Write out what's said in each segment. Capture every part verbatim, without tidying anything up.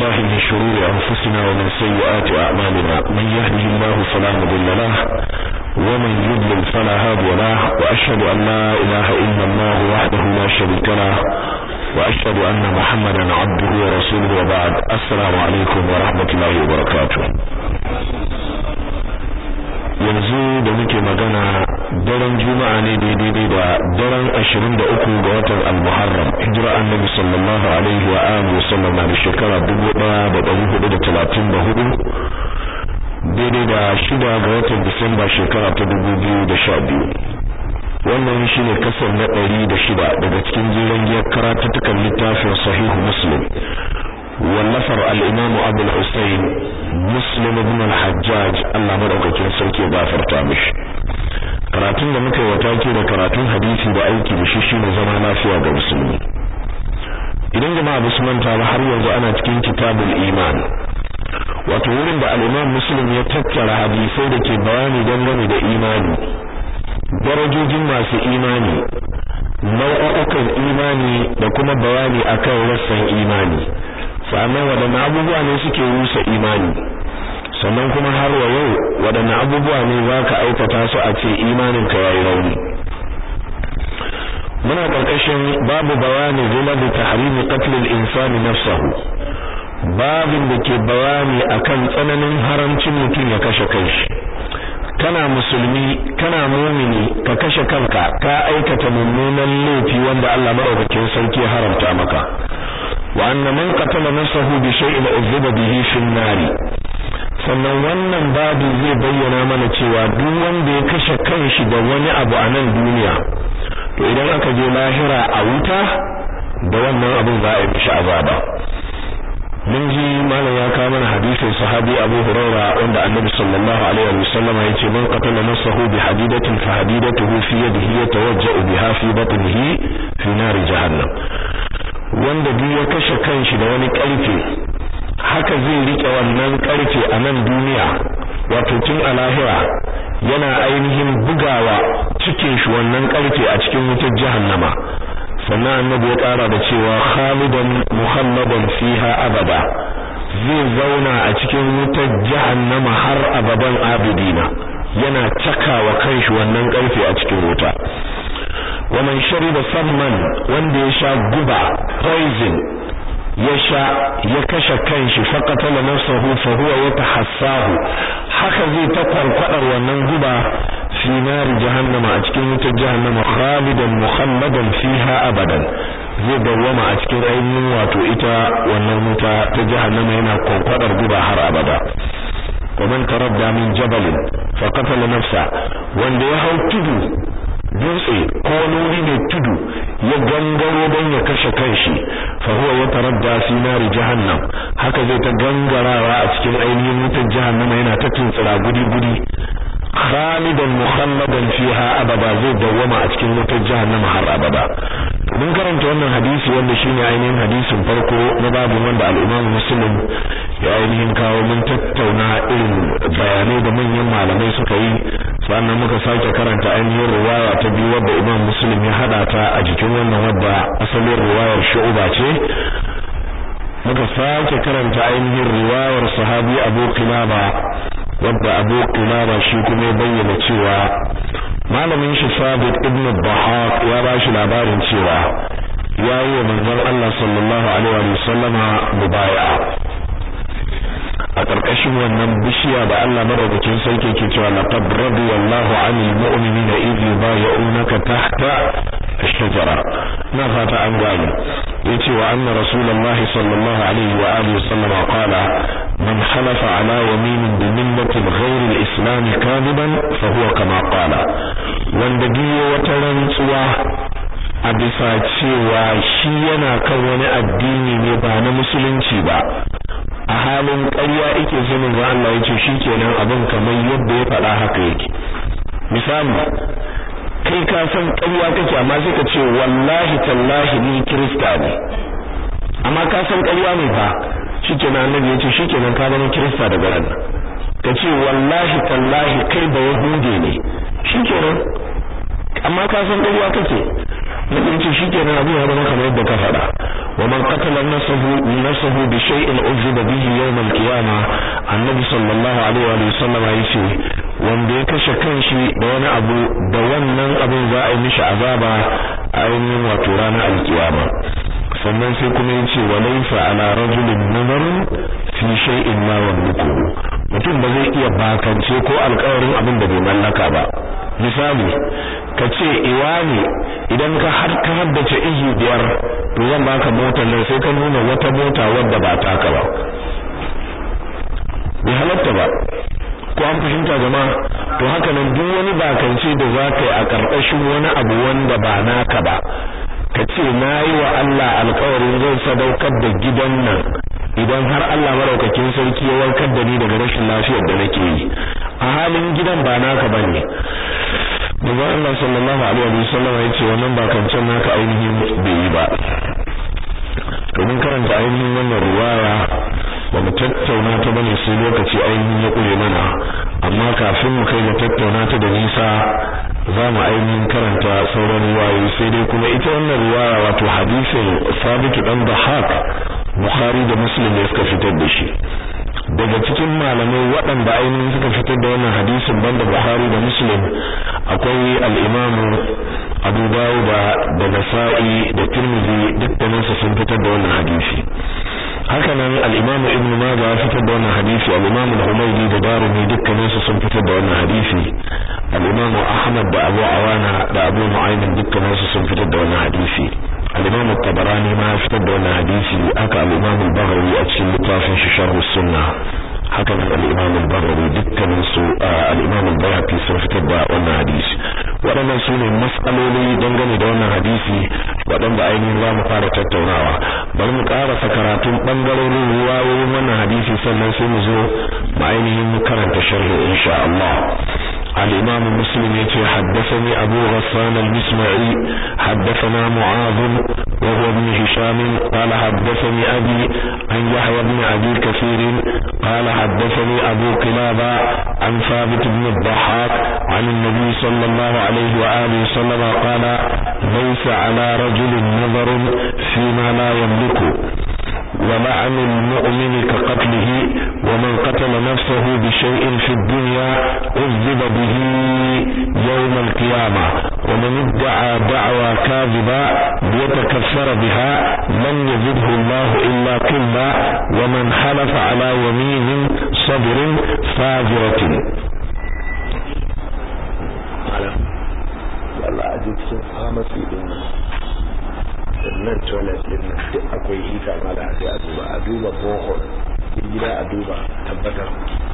بالله من شرور أنفسنا ومن سيئات أعمالنا من يهده الله فلا مضل له ومن يضلل فلا هادي له وأشهد أن لا إله إلا الله وحده لا شريك له وأشهد أن محمدا عبده ورسوله وبعد السلام عليكم ورحمة الله وبركاته. yanzu da muke magana daren juma'a ne daidai da daren ashirin da uku ga watan al-muharram hijira annabi sallallahu alaihi wa alihi wasallam na shekara dubu ɗaya da ɗari hudu da talatin da hudu daidai da shida ga watan disamba shekara ta dubu biyu da sha biyu. wannan shine kasar na ɗari da shida daga cikin jiran giyar karatuttukan littafin sahihu muslim wallafar al-imam Abu al-Husayn Muslim ibn al-Hajjaj Allah madaukakin sarki ya gafarta mishi. Karatun da muka yi wata ke da karatun hadisi da aiki da shi shine zama lafiya ga musulmi. Idan jama'a ba su manta ba har yanzu ana cikin kitabul iman, wato wurin da al-imam Muslim ya tattara hadisai da ke bayani dangane da imani, darajojin masu imani, nau'ukan imani da kuma bayani akan rassan imani. sannan waɗanne abubuwa ne suke rusa imani, sannan kuma har wa yau waɗanne abubuwa ne za ka aikata su a ce imaninka ya yi rauni. muna ƙarƙashin babu bayani zulabi tahrimi qatlil insani nafsahu, babin da ke bayani akan tsananin haramcin mutum ya kashe kanshi. kana musulmi kana mumini ka kashe kanka ka aikata mummunan laifi wanda Allah madaukakin sarki ya haramta maka. wa anna man qatala nafsahu bi shay'in uzziba bihi fi an-nar, sannan wannan babu zai bayyana mana cewa duk wanda ya kashe kanshi da wani abu a nan duniya to idan aka je lahira a wuta da wannan abin za a yi mishi azaba. mun ji malam ya kawo mana hadisin sahabi Abu Hurairah wanda Annabi sallallahu alaihi wa sallam ya ce man qatala nafsahu bi hadidatin fa hadidatuhu fi yadihi yatawajja'u biha fi batnihi fi nar jahannam. wanda duk ya kashe kanshi da wani karfe haka zai rike wannan karfe a nan duniya, wato tun a lahira yana ainihin bugawa cikin shi wannan karfe a cikin wutar jahannama. sannan annabi ya kara da cewa khalidan muhalladan fiha abada, zai zauna a cikin wutar jahannama har abadan abidina, yana cakawa kanshi wannan karfe a cikin wuta. wa man shariba samman, wanda ya sha guba poison ya sha ya kashe kanshi faqatala nafsahu fa huwa yatahassahu, haka zai ta kwarkwadar wannan guba fi nar jahannama a cikin wutar jahannama khalidan mukhalladan fiha abadan, zai dawwama a cikin ainihin wato ita wannan wuta ta jahannama yana kwarkwadar guba har abada. wa man taradda min jabalin faqatala nafsa, wanda ya hau tudu dutse ko wani mai tudu ya gangaro don ya kashe kanshi fa huwa yataradda fi nar jahannam, haka zai ta gangarawa a cikin ainihin wutar jahannama yana ta tuntsira gudi gudi khalidan mukhalladan fiha abada, zai dawwama a cikin wutar jahannama har abada. mun karanta wannan hadisi wanda shine ainihin hadisin farko na babu wanda al-Imam Muslim ya ainihin kawo. mun tattauna irin bayanai da manyan malamai suka yi, sannan muka sake karanta ainihin riwaya ta biyu wadda Imam Muslim ya hada ta a jikin wannan wadda asalin riwayar Shu'ba ce. muka sake karanta ainihin riwayar sahabi Abu Qilaba wadda Abu Qilaba shi kuma ya bayyana cewa malamin shi Sabit ibn Bahaq ya ba shi labarin cewa ya yi wa manzon Allah sallallahu alaihi wa sallama mubaya'a a ƙarƙashin wannan bishiya da Allah madaukakin sarki ke cewa laqad radiyallahu 'anil mu'minina idh yubayyi'unaka tahta ash-shajara. na fata an gani yace wa anna rasulullahi sallallahu alaihi wa alihi wasallam qala man halafa ala yaminin bi millati ghayri al-islam kadiban fa huwa kama qala, wanda biyo wata rantsuwa a bisa cewa shi yana kan wani addini ne ba na musulunci ba, a halin ƙarya yake zinin ga Allah yace shikenan abin kamar yadda ya faɗa haka yake. misali kai ka san ƙarya kake amma sai ka ce wallahi tallahi ni kirista ne, amma ka san ƙarya ne fa, shikenan annabi yace shikenan ka zama kirista daga ran. ka ce wallahi tallahi kai ba yahude ne, shikenan amma ka san ƙarya kake, nabi yace shikenan abin ya zama kamar yadda ka faɗa. ومن قتل نفسه نفسه بشيء عذب به يوم القيامة النبي صلى الله عليه وسلم yace wanda ya kashe kanshi da wani abu da wannan abin za a yi mishi azaba a ainihin wato ranar alkiyama sannan sai kuma yace walaysa ala rajulin nazarun fi shay'in ma yamliku mutum ba zai iya bakance ko alƙawarin abin da bai mallaka ba misali kace iwani idan ka har ka haddace ihi biyar to zan baka motar nan sai ka nuna wata mota wadda ba taka ba bai halatta ba ko an fahimta jama'a to haka nan duk wani bakance da zaka yi a karkashin wani abu wanda ba naka ba kace nayi wa Allah alƙawarin zan sadaukar da gidan nan idan har Allah maraukakin sarki ya warkar da ni daga rashin lafiyar da nake yi a halin gidan ba naka bane daga Allah sallallahu alaihi wasallam yace wannan bakancen naka ainihin bai yi ba to mun karanta ainihin wannan riwaya ba mu tattauna ta bane sai lokaci ainihin ya kure mana amma kafin mu kai mu tattauna ta da nisa za mu ainihin karanta sauran riwayoyi sai dai kuma ita wannan riwaya wato hadisin Sabit dan Bahak Bukhari da Muslim ne suka fitar da shi daga cikin malamai waɗanda ainihin suka fitar da wannan hadisin banda Bukhari da Muslim akwai al-Imam Abu Dawud da Nasa'i da Tirmidhi dukkanin su sun fitar da wannan hadisi haka nan al-Imam Ibn Majah ya fitar da wannan hadisi al-Imam Al-Humaydi da Darimi dukkanin su sun fitar da wannan hadisi al-Imam Ahmad da Abu Awana da Abu Nu'aym dukkanin su sun fitar da wannan hadisi al-Imam At-Tabarani ma ya fitar da wannan hadisi haka al-Imam Al-Baghawi a cikin littafin shi Sharh as-Sunnah haka nan al-Imam Al-Baghawi dukkanin su al-Imam Al-Bayhaqi sun fitar da wannan hadisi waɗannan su ne mas'aloli dangane da wannan hadisi waɗanda ainihin za mu fara tattaunawa bari mu ƙarasa karatun ɓangarorin riwayoyin wannan hadisi sannan sai mu zo mu ainihin karanta sharhi insha Allah الإمام مسلم يتي حدثني أبو غسان المسمعي حدثنا معاذ وهو ابن هشام قال حدثني أبي عن يحيى بن أبي كثير قال حدثني أبو قلابة عن ثابت بن الضحاك عن النبي صلى الله عليه وآله وسلم قال ليس على رجل نظر فيما لا يملك ولعن المؤمن كقتله ومن قتل نفسه بشيء في الدنيا عذب به يوم القيامة ومن ادعى دعوى كاذبة ليتكفر بها لن يزده الله إلا قلة ومن حلف على يمين صبر فاجرة والله أجيب سنفهم في دونه sannan toilet din nan duk akwai hita mala a sai a duba a duba bohol gida a duba tabbatar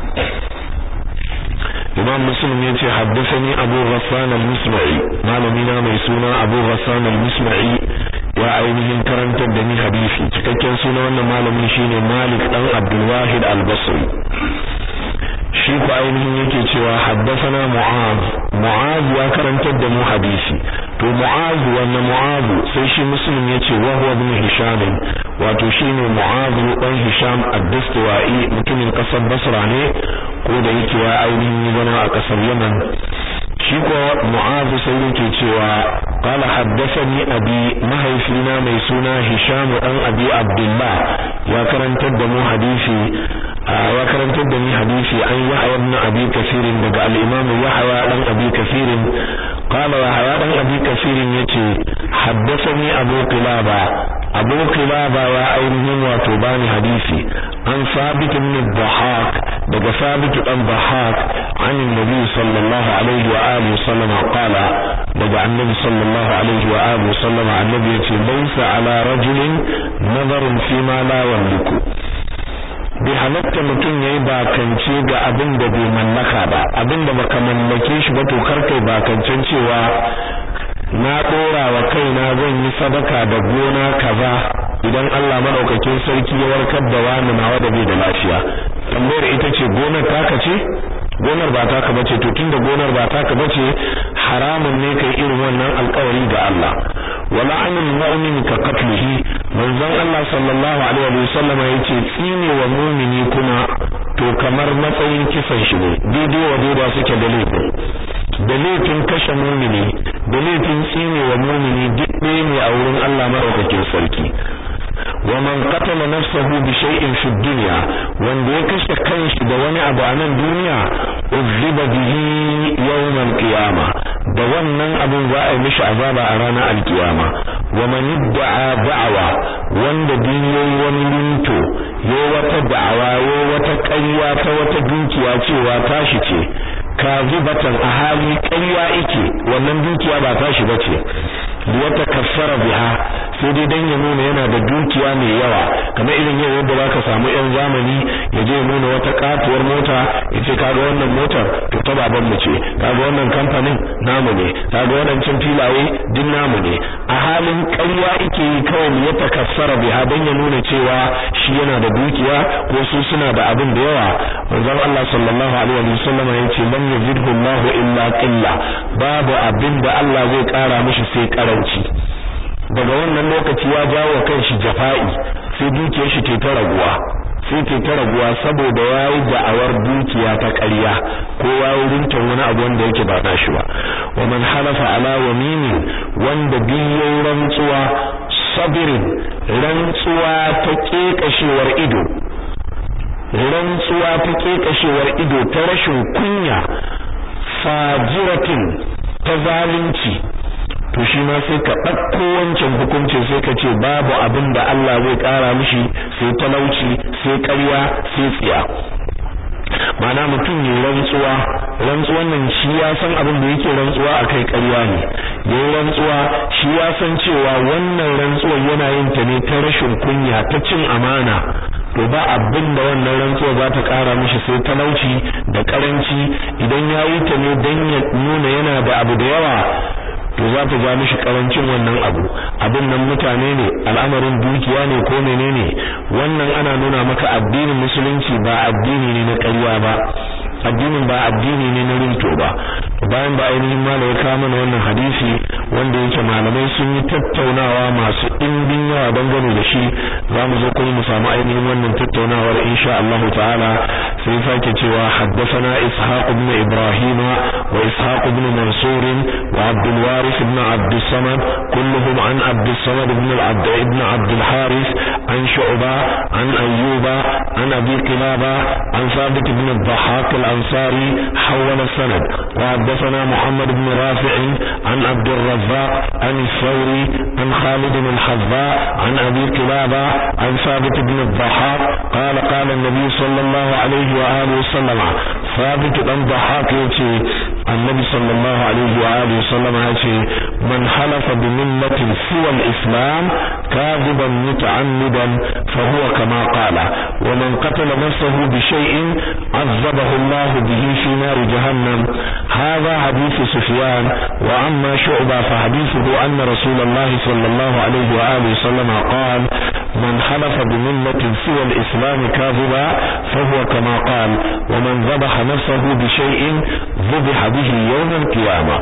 Imam Muslim yace haddathani Abu Ghassan al-Misma'i malami na mai suna Abu Ghassan al-Misma'i ya ainihin karantar da ni hadisi cikakken suna wannan malamin shine Malik dan Abdul Wahid al-Basri shi ko ainihin yake cewa haddathana Mu'adh Mu'adh ya karantar da mu hadisi to Mu'adh wannan Mu'adh sai shi Muslim yace wa huwa ibn Hisham wato shine Mu'adh dan Hisham ad-Dastuwai mutumin kasar Basra ne ko da yake ya ainihin zama a kasar Yaman shi ko Mu'adh sai yake cewa qala haddathani abi mahaifina mai suna Hisham dan Abi Abdullah ya karantar da mu hadisi ya karantar da ni hadisi an Yahya ibn Abi Kathir daga al-Imam Yahya dan Abi Kathir qala Yahya dan Abi Kathir yace haddathani Abu Qilaba Abu Qilaba ya ainihin wato bani hadisi an Sabit ibn Dhahak daga Sabit dan Dhahak an Nabi sallallahu alaihi wa alihi wasallam qala daga annabi sallallahu alaihi wa alihi wasallam annabi yace laysa ala rajulin nazarun fi ma la yamliku bai halatta mutum yayi bakance ga abin da bai mallaka ba abin da baka mallake shi ba to karkai bakancen cewa na dora wa kaina zan yi sadaka da gona kaza idan Allah madaukakin sarki ya warkar da wani nawa da bai da lafiya tambayar ita ce gonar taka ce gonar ba taka bace to tunda gonar ba taka bace haramun ne kai irin wannan alƙawari ga Allah wala anil mu'min ka qatlihi manzon Allah sallallahu alaihi wa sallam yace tsine wa mu'mini kuma to kamar matsayin kisan shi ne daidai wa daidai suke da laifin da laifin kashe mu'mini da laifin tsine wa mu'mini duk ɗaya ne a wurin Allah madaukakin sarki wa man qatala nafsahu bi shay'in fi dunya wanda ya kashe kanshi da wani abu a nan duniya uzziba bihi yawm al-qiyamah da wannan abin za a yi mishi azaba a ranar al-qiyama wa man idda'a da'wa wanda dinyoyi wani linto yayi wata da'awa yayi wata ƙarya ta wata dukiya cewa tashi ce kazibatan a hali ƙarya yake wannan dukiya ba tashi bace wata kaffara biha sai dai dan ya nuna yana da dukiya mai yawa kamar irin yau yadda zaka samu yan zamani ya je ya nuna wata katuwar mota yace kaga wannan motar to ta baban mu ce kaga wannan kamfanin namu ne kaga wannan cin filaye din namu ne a halin ƙarya yake yi kawai ya takassara biha dan ya nuna cewa shi yana da dukiya ko su suna da abin da yawa manzon Allah sallallahu alaihi wa sallam yace man yazidhu Allahu illa qilla babu abin da Allah zai kara mishi sai karanci daga wannan lokaci ya jawo kanshi jafa'i sai dukiyar shi ke ta raguwa sai ke ta raguwa saboda yayi da'awar dukiya ta ƙarya ko yayi rintan wani abu wanda yake ba nashi ba wa man halafa ala yamini wanda biyan rantsuwa sabirin rantsuwa ta kekashewar ido rantsuwa ta kekashewar ido ta rashin kunya fajiratin ta zalunci to shi ma sai ka ɗauko wancan hukuncin sai ka ce babu abin da Allah zai ƙara mishi sai talauci sai ƙarya sai tsiya mana mutum ne rantsuwa rantsuwan nan shi ya san abin da yake rantsuwa akai ƙarya ne yayin rantsuwa shi ya san cewa wannan rantsuwar yana yin ta ne ta rashin kunya ta cin amana to ba abin da wannan rantsuwa za ta ƙara mishi sai talauci da karanci idan ya yi ta ne dan ya nuna yana da abu da yawa to za ta ja mishi karancin wannan abu abin nan mutane ne al'amarin dukiya ne ko menene wannan ana nuna maka addinin musulunci ba addini ne na ƙarya ba addinin ba addini ne na rinto ba bayan ba ainihin malai ya kawo mana wannan hadisi wanda yake malamai sun yi tattaunawa masu ɗimbin yawa dangane da shi za mu zo kuma mu samu ainihin wannan tattaunawar insha Allah ta'ala sai sake cewa haddathana ishaq ibn ibrahim wa ishaq ibn mansur wa abdul waris ibn abd samad kulluhum an abd samad ibn al-abd ibn abd al-haris an shu'ba an ayyuba an abi qilaba an thabit ibn al-dhahhak al-ansari hawala sanad wa haddathana muhammad ibn rafi' an abd الرزاق عن الثوري عن خالد بن الحذاء عن أبي قلابة عن ثابت بن الضحاك قال قال النبي صلى الله عليه وآله وسلم ثابت بن الضحاك يتي النبي صلى الله عليه وآله وسلم يتي من حلف بملة سوى الإسلام كاذبا متعمدا فهو كما قال ومن قتل نفسه بشيء عذبه الله به في نار جهنم هذا حديث سفيان وأما شعبة فحديثه أن رسول الله صلى الله عليه وآله وسلم قال من حلف بملة سوى الإسلام كاذبا فهو كما قال ومن ذبح نفسه بشيء ذبح به يوم القيامة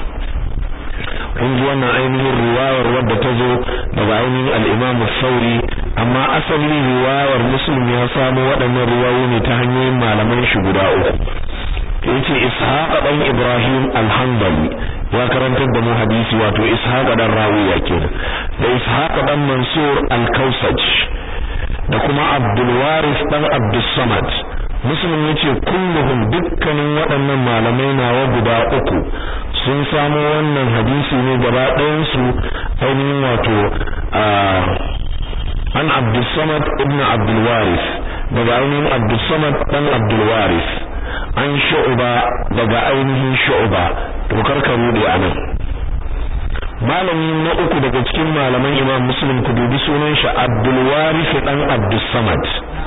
kun ji wannan ainihin riwayar wadda ta zo daga ainihin al-Imam al-Thawri amma asali riwayar Muslim ya samu waɗannan riwayoyi ne ta hanyoyin malaman shi guda uku yace Ishaq dan Ibrahim al-Hanbali ya karantar da mu hadisi wato Ishaq dan Rawiya kenan da Ishaq dan Mansur al-Kausaj da kuma Abdul Waris dan Abdus Samad Muslim yace kulluhum dukkanin waɗannan malamai nawa guda uku sun samu wannan hadisi ne gaba ɗayan su ainihin wato an Abdus Samad ibn Abdul Waris daga ainihin Abdus Samad dan Abdul Waris an Shu'ba daga ainihin Shu'ba to karkaru da anan malami na uku daga cikin malaman Imam Muslim ku dubi sunan shi Abdul Waris dan Abdus Samad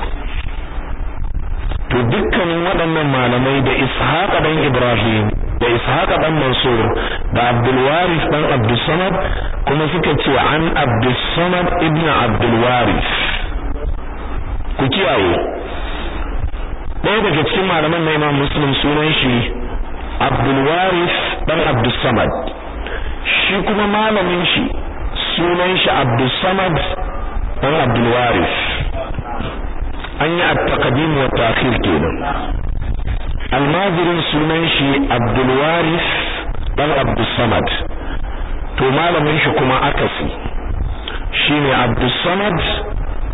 to dukkanin waɗannan malamai da Ishaq dan Ibrahim da Ishaq dan Mansur da Abdul Waris dan Abdus Samad kuma suka ce an Abdus Samad ibn Abdul Waris ku kiyaye ɗaya daga cikin malaman na Imam Muslim sunan shi Abdul Waris dan Abdus Samad shi kuma malamin shi sunan shi Abdus Samad dan Abdul Waris an yi at-taqdim wa ta'khir kenan almazirin sunan shi Abdul Waris dan Abdus Samad to malamin shi kuma akasi shine Abdus Samad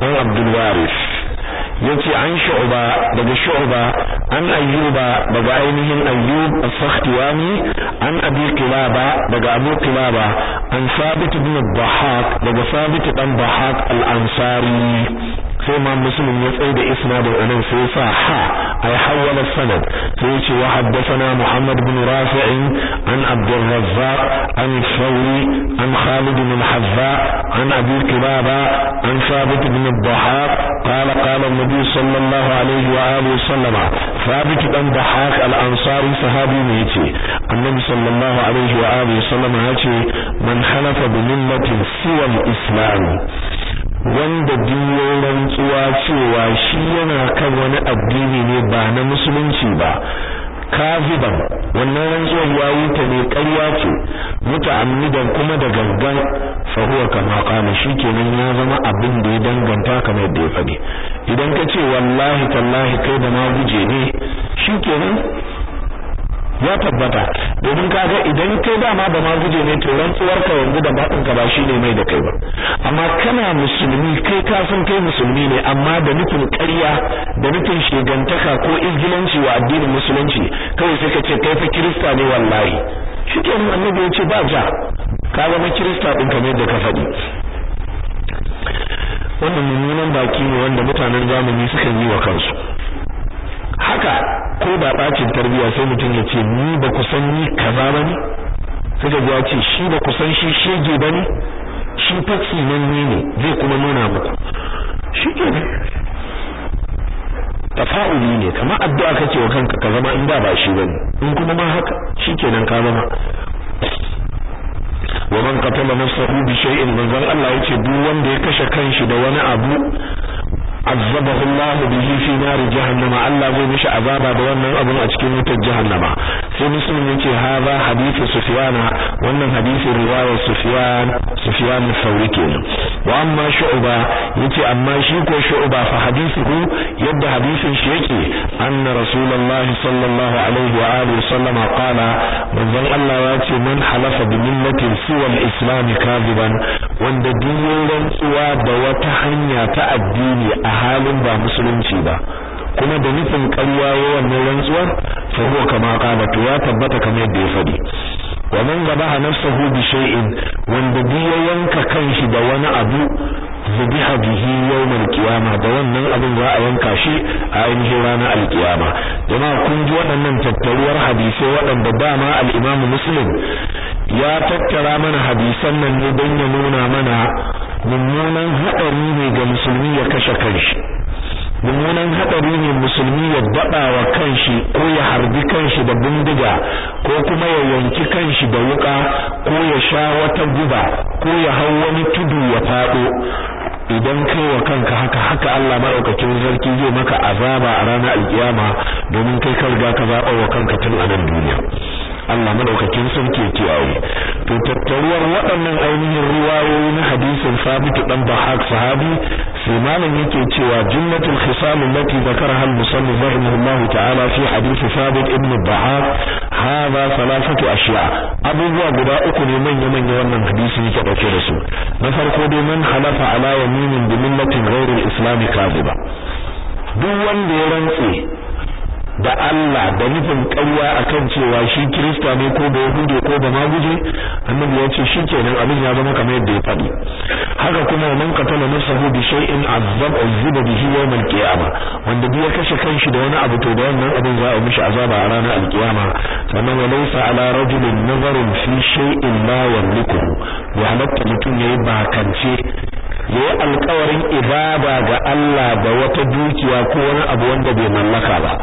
an Abdul Waris yace an Shu'ba daga Shu'ba an Ayyuba daga ainihin Ayyub as-Sakhtiyani an Abi Qilaba daga Abu Qilaba an Sabit ibn Dhahhak daga Sabit dan Dhahhak al-Ansari sai ma Muslim ya tsaye da isnadin anan sai sa ha ay hawala sanad sai yace wa haddathana Muhammad ibn Rafi' an Abdul Razzaq an Thawri an Khalid ibn al-Hazza an Abi Qilaba an Sabit ibn Dhahhak qala qala النبي صلى الله عليه وآله وسلم ثابت بن ضحاك الأنصاري صحابي ne yace annabi sallallahu alaihi wa alihi wasallam yace man halafa bi millatin siwa al-islam wanda diyoyin rantsuwa cewa shi yana kan wani addini ne ba na musulunci ba kaziban wannan rantsuwar yayi ta ne ƙarya ce muta'ammidan kuma da gangan fa huwa kama qala shikenan ya zama abin da ya danganta kamar yadda ya faɗi idan ka ce wallahi tallahi kai da ma guje ne shikenan ya tabbata domin kaga idan kai dama da ma guje ne to rantsuwar ka yanzu da bakin ka ba shine mai da kai ba amma kana musulmi kai ka san kai musulmi ne amma da nufin ƙarya da nufin shegantaka ko izgilanci wa addinin musulunci kawai sai ka ce kai fa kirista ne wallahi shikenan annabi ya ce ba ja ka zama kirista din kamar yadda ka faɗi wannan mummunan baki ne wanda mutanen zamani suka yi wa kansu haka ko da bacin tarbiya sai mutum ya ce ni ba ku san ni kaza bane sai da ya ce shi ba ku san shi shege bane shi fatsi nan ne zai kuma nuna muku shikenan tafa'uli ne kamar addu'a kake wa kanka ka zama in da ba shi bane in kuma ma haka shikenan ka zama wa man qatala nafsahu bi shay'in manzon Allah yace duk wanda ya kashe kanshi da wani abu azabahu Allah bihi fi nar jahannama Allah zai mishi azaba da wannan abun a cikin wutar jahannama sai muslim yace hadha hadithu sufyan wannan hadisi riwayar sufyan sufyan al-thawri kenan wa amma shu'ba yace amma shi ko shu'ba fa hadithu yadda hadisin shi yake anna rasulullah sallallahu alaihi wa alihi wasallam qala manzon Allah yace man halafa bi millatin siwa al-islam kadiban wanda dinin rantsuwa da wata hanya ta addini a halin ba musulunci ba kuma da nufin ƙarya wannan rantsuwar fa huwa kama qala to ya tabbata kamar yadda ya fadi wa man gabaha nafsuhu bi shay'in wanda biya yanka kanshi da wani abu zubiha bihi yawm al-qiyama da wannan abin za a yanka shi a ainihin ranar al-qiyama jama'a kun ji waɗannan tattaruwar hadisi waɗanda dama al-Imam Muslim ya tattara mana hadisan nan ne don ya nuna mana mummunan haɗari ne ga musulmi ya kashe kanshi mummunan haɗari ne musulmi ya daɗa wa kanshi ko ya harbi kanshi da bindiga ko kuma ya yanki kanshi da wuka ko ya sha wata guba ko ya hau wani tudu ya faɗo idan kai wa kanka haka haka Allah madaukakin sarki zai maka azaba a ranar alkiyama domin kai ka riga ka zaba wa kanka tun a nan duniya Allah madaukakin sarki yake aure to tattaruwar waɗannan ainihin riwayoyi na hadisin Sabit dan Bahak sahabi sai malam yake cewa jumlatul khisal allati zakaraha al-musannif rahimahullah ta'ala fi hadith Sabit ibn Bahak hada thalathatu ashya abubuwa guda uku ne manya manya wannan hadisi yake dauke da su na farko dai man halafa ala yaminin bi millatin ghayri al-islam kadhiba duk wanda ya rantse da Allah da nufin ƙarya akan cewa shi Kirista ne ko da Yahudi ko da Maguje annabi ya ce shikenan abin ya zama kamar yadda ya faɗi haka kuma man qatala nafsahu bi shay'in azab azaba bihi yawm al-qiyamah wanda bai kashe kanshi da wani abu to da wannan abin za a mishi azaba a ranar al-qiyama sannan wa laysa ala rajulin nazarun fi shay'in la yamliku wa halatta mutum yayi bakance yayi alƙawarin ibada ga Allah da wata dukiya ko wani abu wanda bai mallaka ba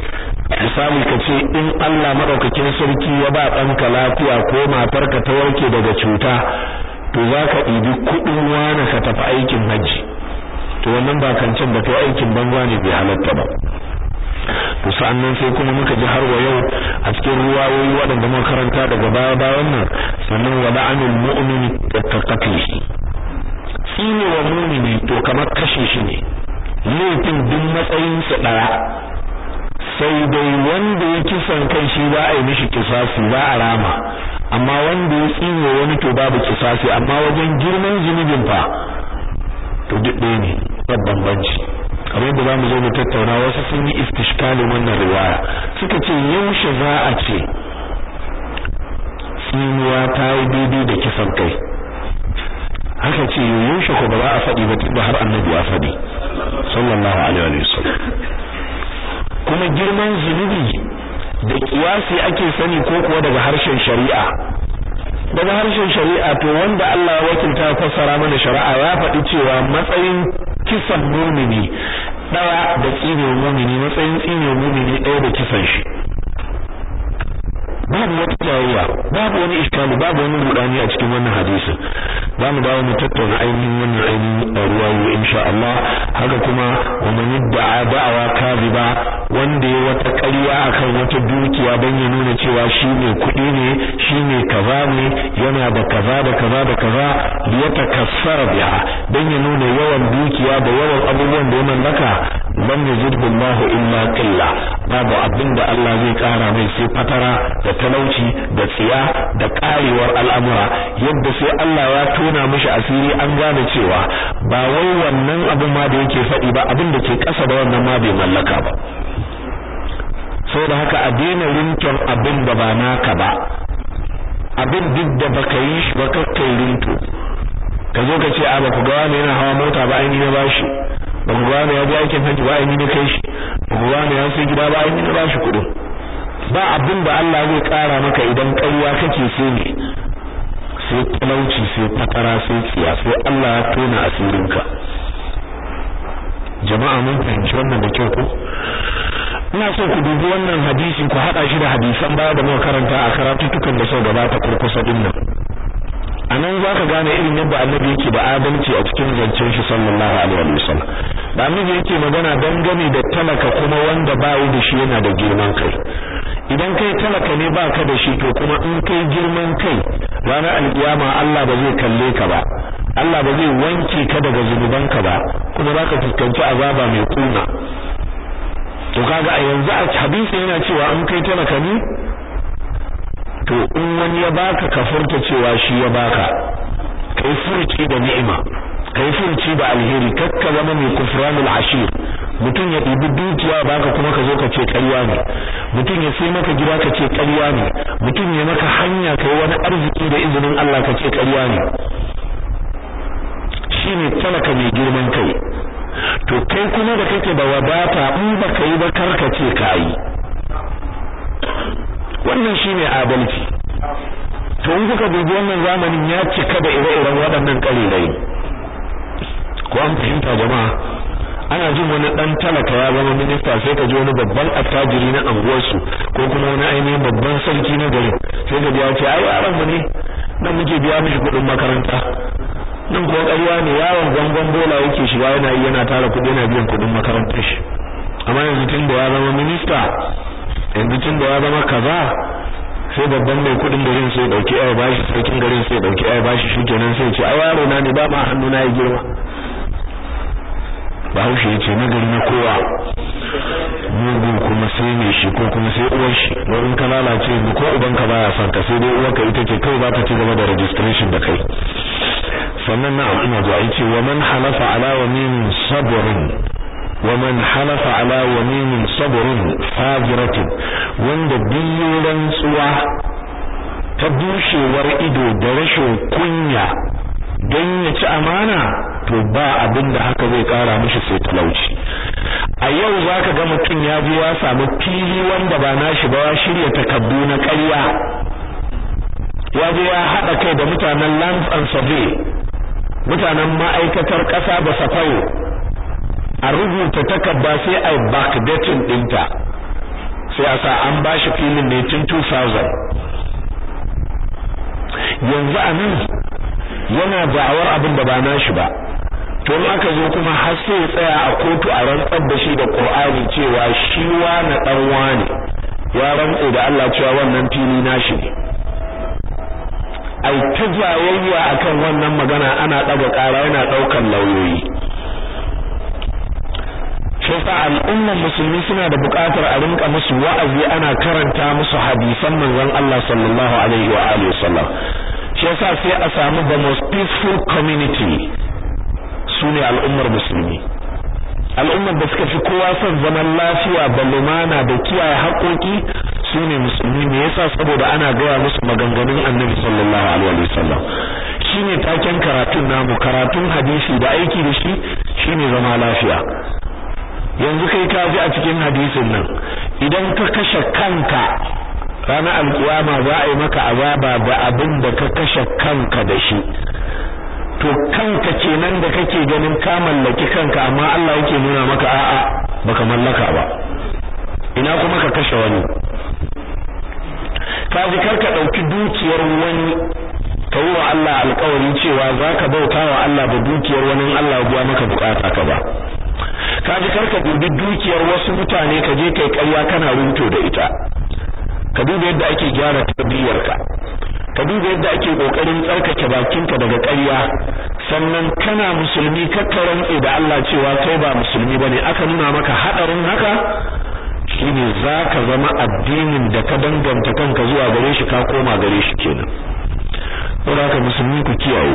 misali kace in Allah madaukakin sarki ya ba danka lafiya ko matarka ta warke daga cuta to zaka ɗibi kudin wani ka tafi aikin haji to wannan ba kancan da kai aikin banza ne bai halatta ba to sannan sai kuma muka ji har wa yau a cikin ruwayoyi waɗanda muka karanta daga baya bayan nan sannan wa la'anul mu'mini taqatlihi shine wa mu'mini to kamar kashe shi ne laifin duk matsayin sa daya sai dai wanda ya kisan kai shi za a yi mishi kisasi za a rama amma wanda ya tsine wani to babu kisasi amma wajen girman zunubin fa to duk ɗaya ne bambanci kamar yadda zamu zo mu tattauna wasu sun yi istishkalin wannan riwaya suka ce yaushe za a ce tsinuwa ta yi daidai da kisan kai haka ce yaushe ko ba za a faɗi ba tunda har annabi ya faɗi sallallahu alaihi wasallam kuma girman zunubi da kiyasi ake sani ko kuwa daga harshen shari'a daga harshen shari'a to wanda Allah ya wakilta ya fassara mana shari'a ya faɗi cewa matsayin kisan mu'mini daya da tsinin mu'mini matsayin tsinin mu'mini daya da kisan shi babu wata tawaya babu wani iskali babu wani rudani a cikin wannan hadisin zamu dawo mu tattauna ainihin wannan ainihin ruwayo insha Allah haka kuma wa man yad'a da'awa kadhiba wanda ya wata ƙarya akan wata dukiya dan ya nuna cewa shi ne kuɗi ne shi ne kaza ne yana da kaza da kaza da kaza ya takassara biha dan ya nuna yawan dukiya da yawan abubuwan da ya mallaka lam yazidhu Allahu illa qilla babu abinda Allah zai kara mai sai fatara da talauci da tsiya da karewar al'amura yadda sai Allah ya tona mishi asiri an gane cewa ba wai wannan abu ma da yake faɗi ba abin da ke ƙasa da wannan ma bai mallaka ba saboda haka a daina rinton abin da ba naka ba abin duk da baka yi shi ba kakkai rinto ka zo ka ce a ba ku ga wani yana hawa mota ba aini na bashi ba ku ga wani ya je aikin hajji ba aini na kai shi ba ku ga wani ya sai gida ba aini na bashi kuɗin ba abin da Allah zai ƙara maka idan ƙarya kake so ne sai talauci sai fatara sai tsiya sai Allah ya tona asirinka jama'a mun fahimci wannan da kyau ko ina so ku dubi wannan hadisin ku hada shi da hadisan baya da muka karanta a karatutukan da suka gabata kurkusa din nan anan zaka gane irin yadda annabi yake da adalci a cikin zancen shi sallallahu alaihi wasallam da annabi yake magana dangane da talaka kuma wanda bai da shi yana da girman kai idan kai talaka ne baka da shi to kuma in kai girman kai ranar alkiyama Allah ba zai kalle ka ba Allah ba zai wanke ka daga zunubanka ba kuma zaka fuskanci azaba mai kuna to kaga a yanzu a hadisi yana cewa in kai talaka ne to in wani ya baka ka furta cewa shi ya baka kai furci da ni'ima kai furci da alheri kakka zama mai kufranul ashir mutum ya ɗibi dukiya baka kuma ka zo ka ce ƙarya ne mutum ya sai maka gida ka ce ƙarya ne mutum ya maka hanya kai wani arziki da izinin Allah ka ce ƙarya ne shine talaka mai girman kai to kai kuma da kake da wadata in baka yi ba karkace kai wannan shine adalci to in kuka dubi wannan zamanin ya cika da ire-iren waɗannan ƙarirai ko an fahimta jama'a ana jin wani dan talaka ya zama minista sai ka ji wani babban attajiri na anguwarsu ko kuma wani ainihin babban sarki na gari sai ka ji ya ce ai yaran mu ne nan muke biya mishi kuɗin makaranta nan ko ƙarya ne yawon gangon bola yake shiga yana yi yana tara kuɗi yana biyan kuɗin makarantar shi amma yanzu tun da ya zama minista yanzu tun da ya zama kaza sai babban mai kuɗin garin sai dauki ai bashi sarkin garin sai dauki ai bashi shikenan sai ce ai yaro na ne ba ma hannu na yi girma Bahaushe yace nagari na kowa mugu kuma sai ne shi ko kuma sai uwar shi don ka lalace ni ko uban ka baya son ka sai dai uwar ka ita ce kai ba ta ci gaba da registration da kai sannan na ina zuwa yace wa man halafa ala yamin sabrin wa man halafa ala yamin sabrin fajiratin wanda biyoran tsuwa ta bushewar ido da rashin kunya dan ya ci amana to ba abin da haka zai kara mishi sai talauci a yau zaka ga mutun ya bi ya samu fili wanda ba nashi ba ya shirya takaddu na ƙarya ya je ya hada kai da mutanen Lands and Survey mutanen ma'aikatar ƙasa da safayo a rubuta takarda sai ai backdating dinta sai a sa an bashi filin ne tun two thousand yanzu anan yana da'awar abin da ba nashi ba to in aka zo kuma har sai ya tsaya a kotu a rantsar da shi da Qur'ani cewa shi wani dan wani ya rantsa da Allah cewa wannan fili nashi ne ai ta jayayya akan wannan magana ana daga ƙara yana daukan lauyoyi shi sa al'ummar musulmi suna da buƙatar a rinka musu wa'azi ana karanta musu hadisan manzon Allah sallallahu alaihi wa alihi wasallam shi yasa sai a samu the most peaceful community sune al'ummar musulmi al'ummar da suka fi kowa son zaman lafiya da lumana da kiyaye haƙoƙi sune musulmi. me yasa saboda ana gaya musu maganganun Annabi sallallahu alaihi wasallam. shine taken karatun namu, karatun hadisi da aiki da shi shine zama lafiya. yanzu kai ka ji a cikin hadisin nan, idan ka kashe kanka ranar alkiyama za a yi maka azaba da abin da ka kashe kanka da shi. to kanka kenan da kake ganin ka mallaki kanka, amma Allah yake nuna maka a'a baka mallaka ba. ina kuma ka kashe wani? ka ji karka dauki dukiyar wani ka yi wa Allah alƙawari cewa zaka bauta wa Allah da dukiyar wani, Allah ya biya maka bukata ka ba. ka ji karka dubi dukiyar wasu mutane ka je kai ƙarya kana runto da ita. ka duba yadda ake gyara tarbiyyarka, ka duba yadda ake kokarin tsarkake bakinka daga ƙarya. sannan kana musulmi kakka rantse da Allah cewa kai ba musulmi bane, aka nuna maka hadarin haka shine zaka zama addinin da ka danganta kanka zuwa gare shi ka koma gare shi kenan. saboda haka musulmi ku kiyaye,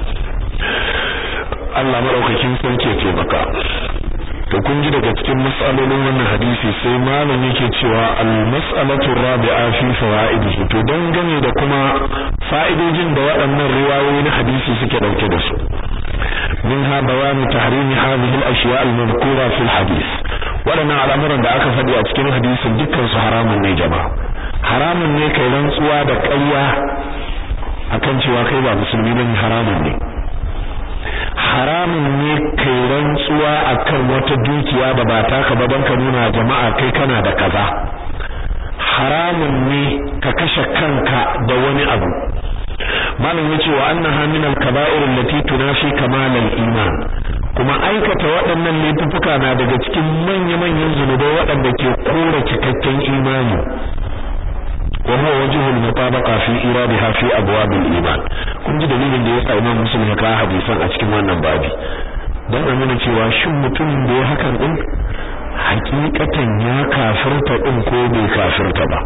Allah madaukakin sarki ya taimaka. to kun ji daga cikin mas'alolin wannan hadisi sai malam yake cewa al-mas'alatu rabi'a fi fawaidihi. to dangane da kuma fa'idojin da waɗannan riwayoyi na hadisi suke dauke da su, minha bayan tahrim hadhihi al-ashya' al-madhkura fi al-hadith. waɗannan al'amuran da aka faɗi a cikin hadisin dukkan su haramun ne jama'a. haramun ne kai rantsuwa da ƙarya akan cewa kai ba musulmi bane, haramun ne. haramun ne kai rantsuwa akan wata dukiya da ba taka ba don ka nuna jama'a kai kana da kaza. haramun ne ka kashe kanka da wani abu. malam yace wa annaha min al-kaba'ir allati tunafi kamal al-iman. kuma aikata waɗannan laifuka na daga cikin manya-manyan zunubai waɗanda ke kore cikakken imani. wa huwa wajhu al-mutabaqa fi iradiha fi abwab al-iman. kun ji dalilin da yasa Imam Muslim ya kawo hadisan a cikin wannan babi dan a nuna cewa shin mutum da ya hakan din hakikatan ya kafirta din ko bai kafirta ba.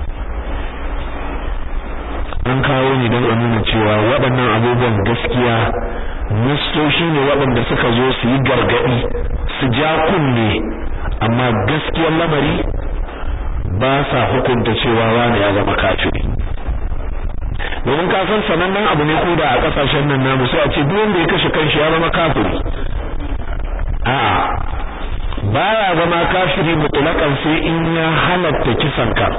an kawo ni dan a nuna cewa waɗannan abubuwan gaskiya nasoshi ne waɗanda suka zo su yi gargaɗi su ja kunne, amma gaskiyar lamari ba sa hukunta cewa wani ya zama kafiri. domin ka san sanannen abu ne ko da a kasashen nan namu sai a ce duk wanda ya kashe kanshi ya zama kafiri. a'a baya zama kafiri mutlakan sai in ya halatta kisan kan.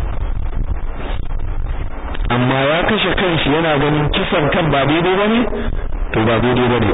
amma ya kashe kanshi yana ganin kisan kan ba daidai bane, to ba daidai bane,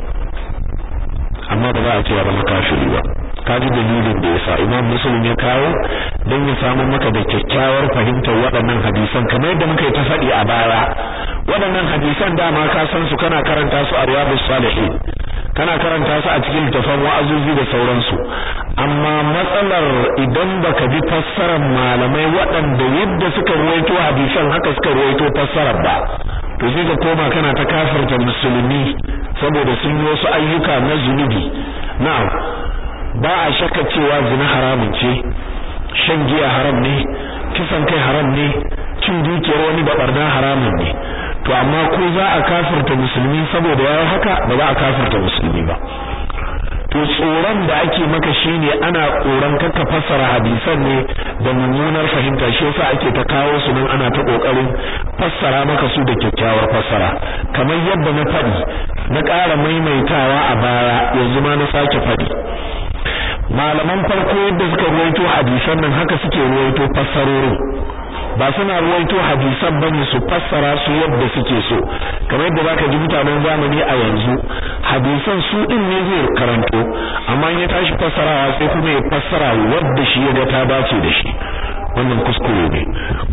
amma ba za a ce ya zama kafiri ba. kaji dalilin da yasa Imam Muslim ya kawo don ya samu maka da kyakkyawar fahimtar waɗannan hadisan, kamar yadda muka yi ta faɗi a baya. waɗannan hadisan dama ka san su, kana karanta su a Riyadus Salihin, kana karanta su a cikin littafan wa'azuzi da sauransu. amma matsalar idan baka bi fassarar malamai waɗanda yadda suka ruwaito hadisan haka suka ruwaito fassarar ba, to sai ka koma kana ta kafirta musulmi saboda sun yi wasu ayyuka na zunubi. na'am, ba a shakka cewa zina haramun ce, shan giya haram ne, kisan kai haram ne, cin dukiyar wani da barna haramun ne. to amma ko za a kafirta musulmi saboda yayi haka, ba za a kafirta musulmi ba. to tsoron da ake maka shine ana tsoron kaka fassara hadisan ne da mummunar fahimta, shi yasa ake ta kawo su nan ana ta kokarin fassara maka su da kyakkyawar fassara. kamar yadda na faɗi na ƙara maimaitawa a baya, yanzu ma na sake faɗi, malaman farko yadda suka ruwaito hadisan nan haka suke ruwaito fassarorin. ba suna ruwaito hadisan bane su fassara su yadda suke so, kamar yadda zaka ji mutanen zamani a yanzu hadisan su din ne zai karanto, amma ya tashi fassarawa sai kuma ya fassara wanda shi ya ga ta dace da shi. wannan kuskure ne.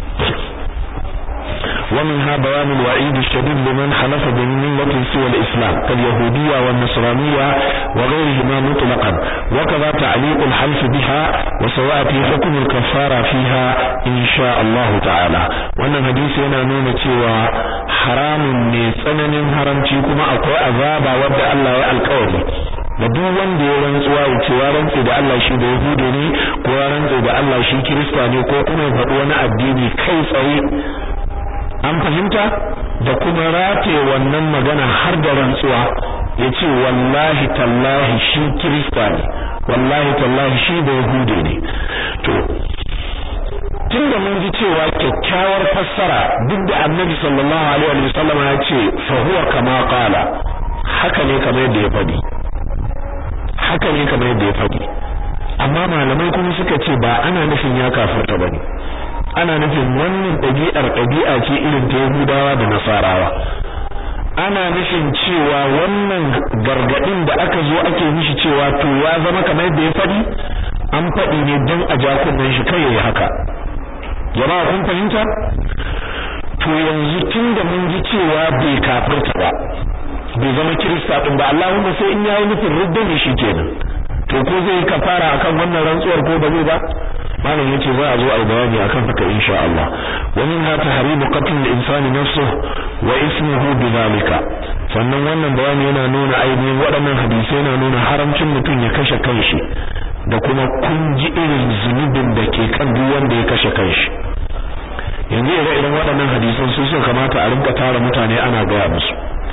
ومنها بيان الوعيد الشديد لمن حلف بملة سوى الإسلام كاليهودية والنصرانية وغيرهما مطلقا، وكذا تعليق الحلف بها وسواء في حكم الكفارة فيها إن شاء الله تعالى. وأن الحديث هنا نونة وحرام نسنن حرام تيكما أقوى أذابا ودى الله القول da duk wanda ya rantsuwa ya ce ya rantsu da Allah shi da Yahudi ne, ko ya rantsu da Allah shi Kirista ne, ko kuma ya faɗi wani addini kai tsaye. an fahimta, da kuma rataye wannan magana har da rantsuwa yace wallahi tallahi shi kirista ne wallahi tallahi shi da yahudi ne to tunda mun ji cewa kyakkyawar fassara duk da annabi sallallahu alaihi wa sallam ya ce fa huwa kama qala haka ne kamar yadda ya fadi haka ne kamar yadda ya fadi amma malamai kuma suka ce ba ana nufin ya kafirta bane ana nufin wannan dabi'ar dabi'a ce irin ta Yahudawa da Nasarawa ana nufin cewa wannan gargadin da aka zo ake mishi cewa to ya zama kamar yadda ya fadi an fadi ne dan a ja kunnen shi kai yayi haka jama'a kun fahimta to yanzu tunda mun ji cewa bai kafirta ba bai zama kirista din ba Allahumma sai in yayi nufin rudda ne shikenan to ko zai kafara akan wannan rantsuwar ko ba zai ba malam yace za a zo a bayani akan haka insha Allah wa minha tahrimu qatl al-insani nafsuhu wa ismuhu bidhalika sannan wannan bayani yana nuna ainihin waɗannan hadisai yana nuna haramcin mutum ya kashe kanshi da kuma kunji irin zunubin da ke kan duk wanda ya kashe kanshi yanzu ire irin waɗannan hadisan su suka kamata a rinka tara mutane ana gaya musu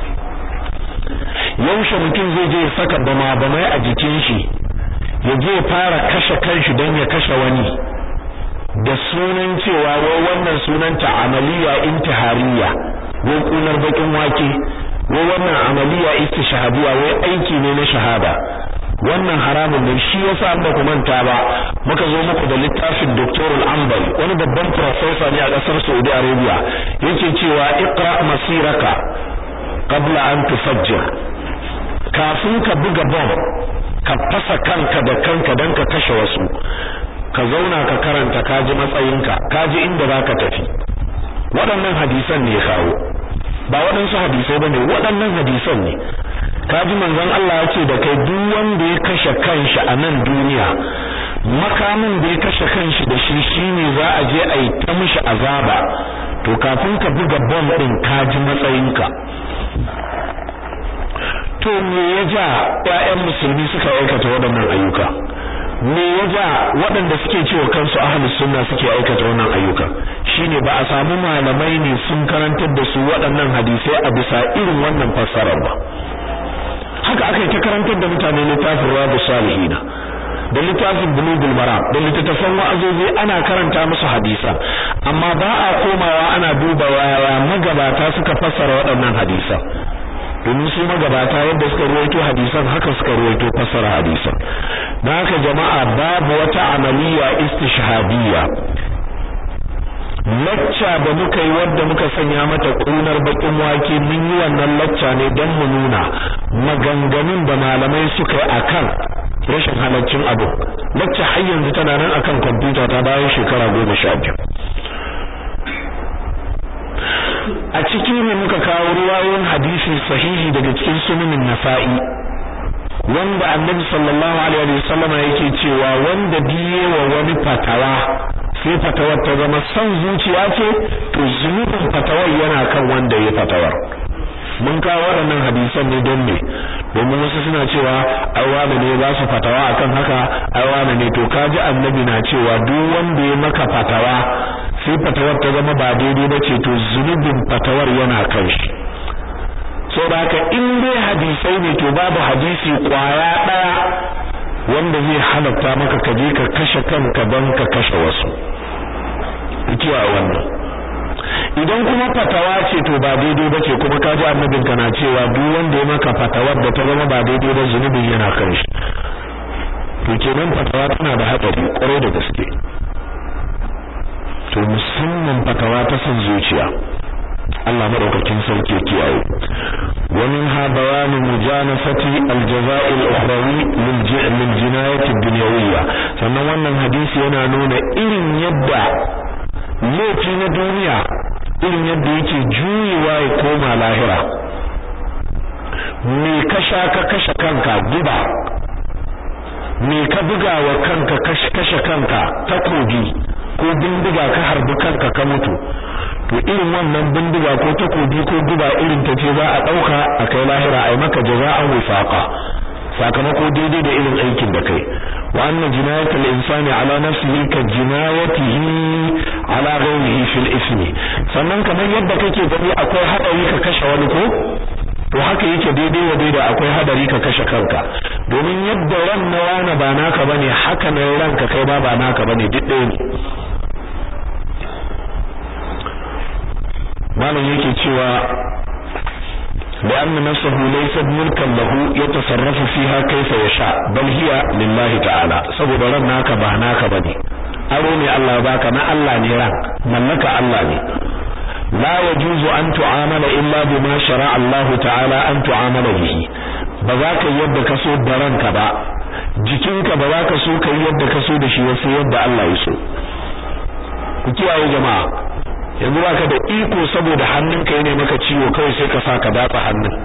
yaushe mutum zai je ya saka bama bamai a jikin shi ya je fara kashe kanshi don ya kashe wani da sunan cewa wai wannan sunanta amaliya intihariya wai kunar bakin wake wai wannan amaliya istishhadiya wai aiki ne na shahada wannan haramun ne shi yasa an ba ku manta ba muka zo muku da littafin Doctor Al-Ambari wani babban professor ne a kasar Saudi Arabia yake cewa iqra masiraka qabla an tufajjir kafin ka buga bomb ka fasa kanka da kanka dan ka kashe wasu ka zauna ka karanta kaji matsayinka kaji inda zaka tafi waɗannan hadisan ne kawo ba waɗansu hadisai bane waɗannan hadisan ne kaji manzon Allah ya ce da kai duk wanda ya kashe kanshi a nan duniya makamin da ya kashe kanshi da shi shine za a je a yi ta mishi azaba to kafin ka buga bomb din kaji matsayinka to me ya ja ƴaƴan musulmi suka aikata waɗannan ayyuka me ya ja waɗanda suke cewa kansu ahlus sunna suke aikata wannan ayyuka shine ba a samu malamai ne sun karantar da su waɗannan hadisai a bisa irin wannan fassarar ba haka aka yi ta karantar da mutane littafin Riyadus Salihin da littafin Bulughul Maram da littafin wa'azozi ana karanta musu hadisa amma ba a komawa ana duba waya magabata suka fassara waɗannan hadisa domin su magabata yadda suka ruwaito hadisan haka suka ruwaito fassara hadisan dan haka jama'a babu wata amaliya istishhadiyya lacca da muka yi wadda muka sanya mata kunar bakin wake mun yi wannan lacca ne don mu nuna maganganun da malamai suka yi akan rashin halaccin abu lacca har yanzu tana nan akan kwamfuta ta bayan shekara goma sha biyu a ciki ne muka kawo riwayoyin hadisi sahihi daga cikin sunanin Nasa'i wanda Annabi sallallahu alaihi wasallam yake cewa wanda biye wa wani fatawa sai fatawar ta zama son zuciya ce to zunubin fatawar yana kan wanda ya fatawar mun kawo waɗannan hadisan ne don ne domin wasu suna cewa ai wani ne za su fatawa akan haka ai wani ne to kaji Annabi na cewa duk wanda ya maka fatawa sai fatawar ta zama ba daidai bace to zunubin fatawar yana kan shi saboda haka in dai hadisai ne to babu hadisi kwaya daya wanda zai halatta maka ka je ka kashe kanka don ka kashe wasu kiyaye wannan idan kuma fatawa ce to ba daidai bace kuma kaji annabin kana cewa duk wanda ya maka fatawar da ta zama ba daidai ba zunubin yana kan shi to kenan fatawa tana da hadari kwarai da gaske to musamman fatawa ta san zuciya Allah madaukakin sauke kiyaye wa minha bayan mujanafati aljaza'i al-ukhrawi lil jinayati ad-dunyawiyya sannan wannan hadisi yana nuna irin yadda laifi na duniya irin yadda yake juyewa ya koma lahira me ka sha ka kashe kanka guba me ka buga wa kanka kashe kanka takobi ko bindiga ka harbi kanka ka mutu to irin wannan bindiga ko takobi ko guba irin ta ce za a dauka a kai lahira ai maka jaza'an wifaqa sakamako daidai da irin aikin da kai wa anna jinayatul insani ala nafsihi ka jinayatihi ala ghayrihi fil ismi sannan kamar yadda kake gani akwai hadari ka kashe wani ko to haka haka yake daidai wa daidai akwai hadari ka kashe kanka domin yadda ran na wani ba naka bane haka ne ranka kai ba ba naka bane duk ɗaya ne malam yake cewa لأن نفسه ليست ملكا له يتصرف فيها كيف يشاء بل هي لله تعالى saboda ran naka ba naka bane aro ne Allah baka na Allah ne ran mallaka Allah ne la yajuzu an tu'amala illa bima shara'a Allah ta'ala an tu'amala bihi ba za ka yadda ka so da ranka ba jikinka ba za ka so kai yadda ka so da shi sai yadda Allah ya so ku kiyaye jama'a yanzu baka da iko saboda hannunka ne maka ciwo kawai sai ka saka dafa hannun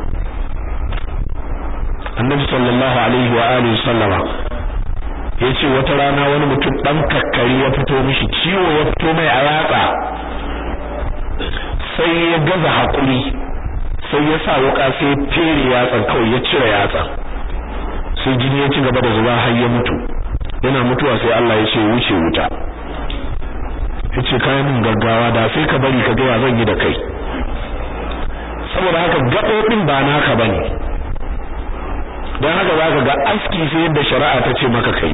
Annabi sallallahu alaihi wa alihi sallama yace wata rana wani mutum dan kakkari ya fito mishi ciwo ya fito mai a yatsa sai ya gaza hakuri sai ya sa wuka sai fere yatsan kawai ya cire yatsa sai jini ya ci gaba da zuba har ya mutu yana mutuwa sai Allah ya ce wuce wuta yace kai mun gaggawa da sai ka bari ka ga zan yi da kai saboda haka gabobin ba naka bane dan haka zaka ga aski sai yadda shari'a ta ce maka kai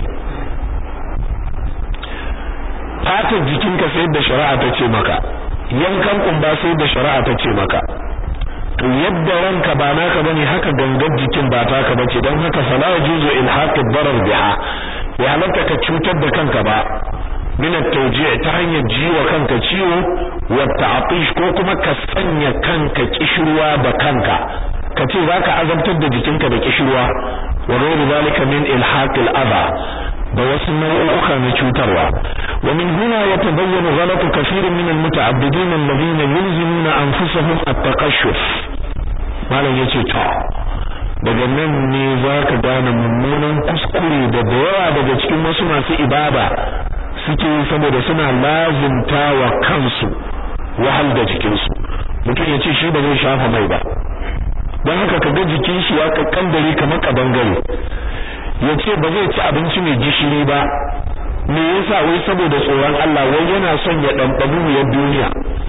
fatar jikinka sai yadda shari'a ta ce maka yankan kumba sai yadda shari'a ta ce maka to yadda ranka ba naka bane haka gangar jikin ba taka bace dan haka fala yajuzu ilhaq ad-darar biha ya halatta ka cutar da kanka ba min at-tawji' ta hanyar jiwa kanka ciwo wa ta'tish ko kuma ka sanya kanka kishirwa da kanka kace zaka azabtar da jikinka da kishirwa wa ghayr zalika min ilhaq al-adha da wasu nau'uka na cutarwa wa min huna yatabayyana ghalatu kathirin min al-muta'abbidin alladhina yulzimuna anfusahum at-taqashshuf malan yace to daga nan ne zaka gane mummunan kuskure da yawa daga cikin wasu masu ibada suke saboda suna lazimta wa kansu wahal da jikinsu mutum ya ce shi ba zai shafa mai ba don haka kaga jikin shi ya kakkandare kamar kabangare ya ce ba zai ci abinci mai gishiri ba me yasa wai saboda tsoron Allah wai yana son ya ɗanɗanu ya duniya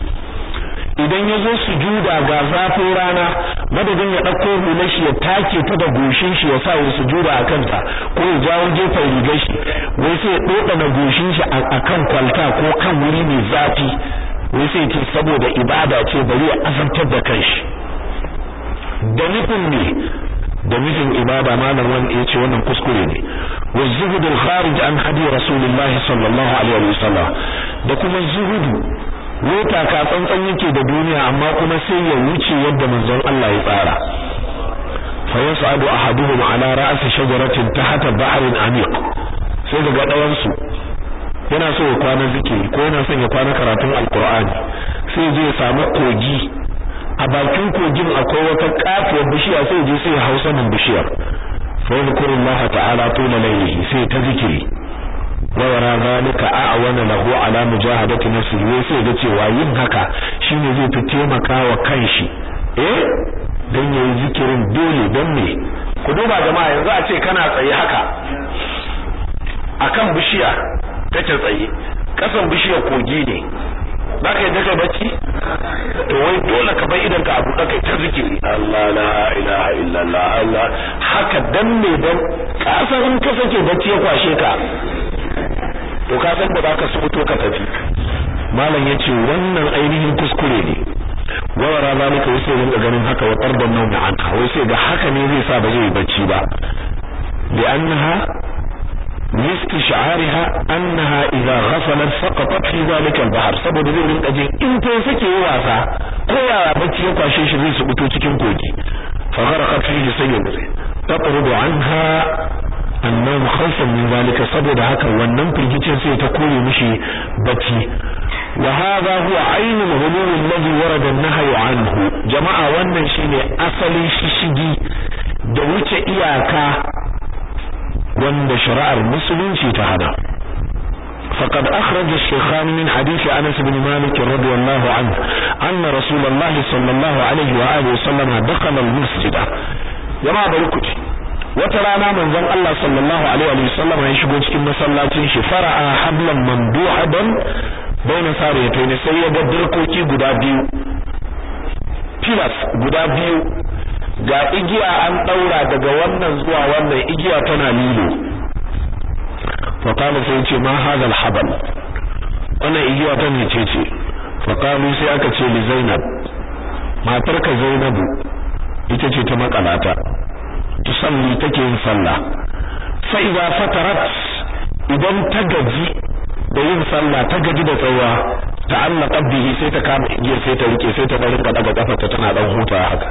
idan ya zo sujuda ga zafin rana madadin ya ɗauko hular shi ya take ta da goshin shi ya sa wa sujuda a kanta ko ya jawo gefen rigar shi wai sai ya ɗoɗa na goshin shi a kan kwalta ko kan wuri mai zafi wai sai ce saboda ibada ce bari ya azantar da kanshi da nufin ne da nufin ibada malam wanda ya ce wannan kuskure ne wa zuhudul kharij an hadi rasulullahi sallallahu alaihi wasallam da kuma zuhudu wata ka tsantsan yake da duniya amma kuma sai ya wuce yadda manzon Allah ya tsara fa yas'adu ahaduhum ala ra'si shajaratin tahta bahrin amiq sai daga dawan su yana so ya kwana zikiri ko yana son ya kwana karatun alqur'ani sai je ya samu kogi a bakin kogin akwai wata kafiyar bishiya sai je sai ya hausa nan bishiyar fa yadhkurullaha ta'ala tula laylihi sai ta zikiri wawara zalika a'wana lahu ala mujahadati nafsihi wai sai ga cewa yin haka shine zai fi taimakawa kanshi eh dan yayi zikirin dole dan me ku duba jama'a yanzu a ce kana tsaye haka akan bishiya kace tsaye kasan bishiyar kogi ne baka yadda kai bacci to wai dole ka bar idan ka abu da kai ta zikiri Allah la ilaha illallah Allah haka dan me dan ka san in ka sake bacci ya kwashe ka to ka san da baka subuto ka tafi malam yace wannan ainihin kuskure ne wawara zalika wai sai rinka ganin haka wa tardan nawmi anha wai sai ga haka ne zai sa ba zai bacci ba li'annaha لاستشعارها أنها إذا غفلت سقطت في ذلك البحر saboda zai rinka jin in ta sake wasa ko ya bacci ya kwashe shi zai subuto cikin kogi fa gharaqat fihi sayyid taqrubu anha annam khawfan min zalika saboda haka wannan firgicin sai ta kore mishi bacci wa hadha huwa aynu al-ghuluw alladhi warada an-nahyu anhu jama'a wannan shine asalin shishigi da wuce iyaka wanda shari'ar musulunci ta hada faqad akhraj ash-shaykhan min hadith Anas ibn Malik radiyallahu anhu anna Rasulullah sallallahu alaihi wa alihi wasallam dakhala al-masjid jama'a barkuti wata rana manzon Allah sallallahu alaihi wa sallam ya shigo cikin masallacin shi fara'a hablan mamdu'adan baina sariyatayn sai ya ga dirkoki guda biyu pillars guda biyu ga igiya an daura daga wannan zuwa wannan igiya tana lilo fa kana sai ce ma hadal habal wannan igiya ta ne ce ce fa kalu sai aka ce li Zainab matar ka Zainabu ita ce ta makalata tusalli take yin sallah fa idza fatarat idan ta gaji da yin sallah ta gaji da tsawa ta'allaqa bihi sai ta kama igiyar sai ta rike sai ta rinka daga kafarta tana dan huta haka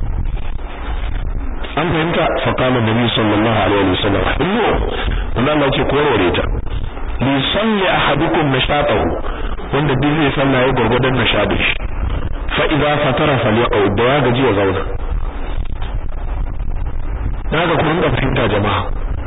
an fahimta fa qala nabi sallallahu alaihi wasallam illu wannan Allah ce ko warware ta li salli ahadukum nashatahu wanda duk zai sallah ya gurgudan nashadi fa idza fatara falyaqud da ya gaji ya zauna daga ku rinka fahimta jama'a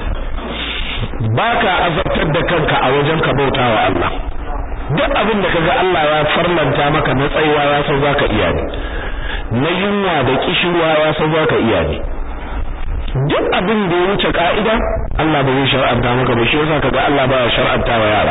baka azabtar da kanka a wajen ka bautawa Allah duk abin da kaga Allah ya farlanta maka na tsaiwa ya san zaka iya ne na yunwa da kishirwa ya san zaka iya ne duk abin da ya wuce ka'ida Allah ba zai shar'anta maka ba shi yasa kaga Allah ba ya shar'anta wa yara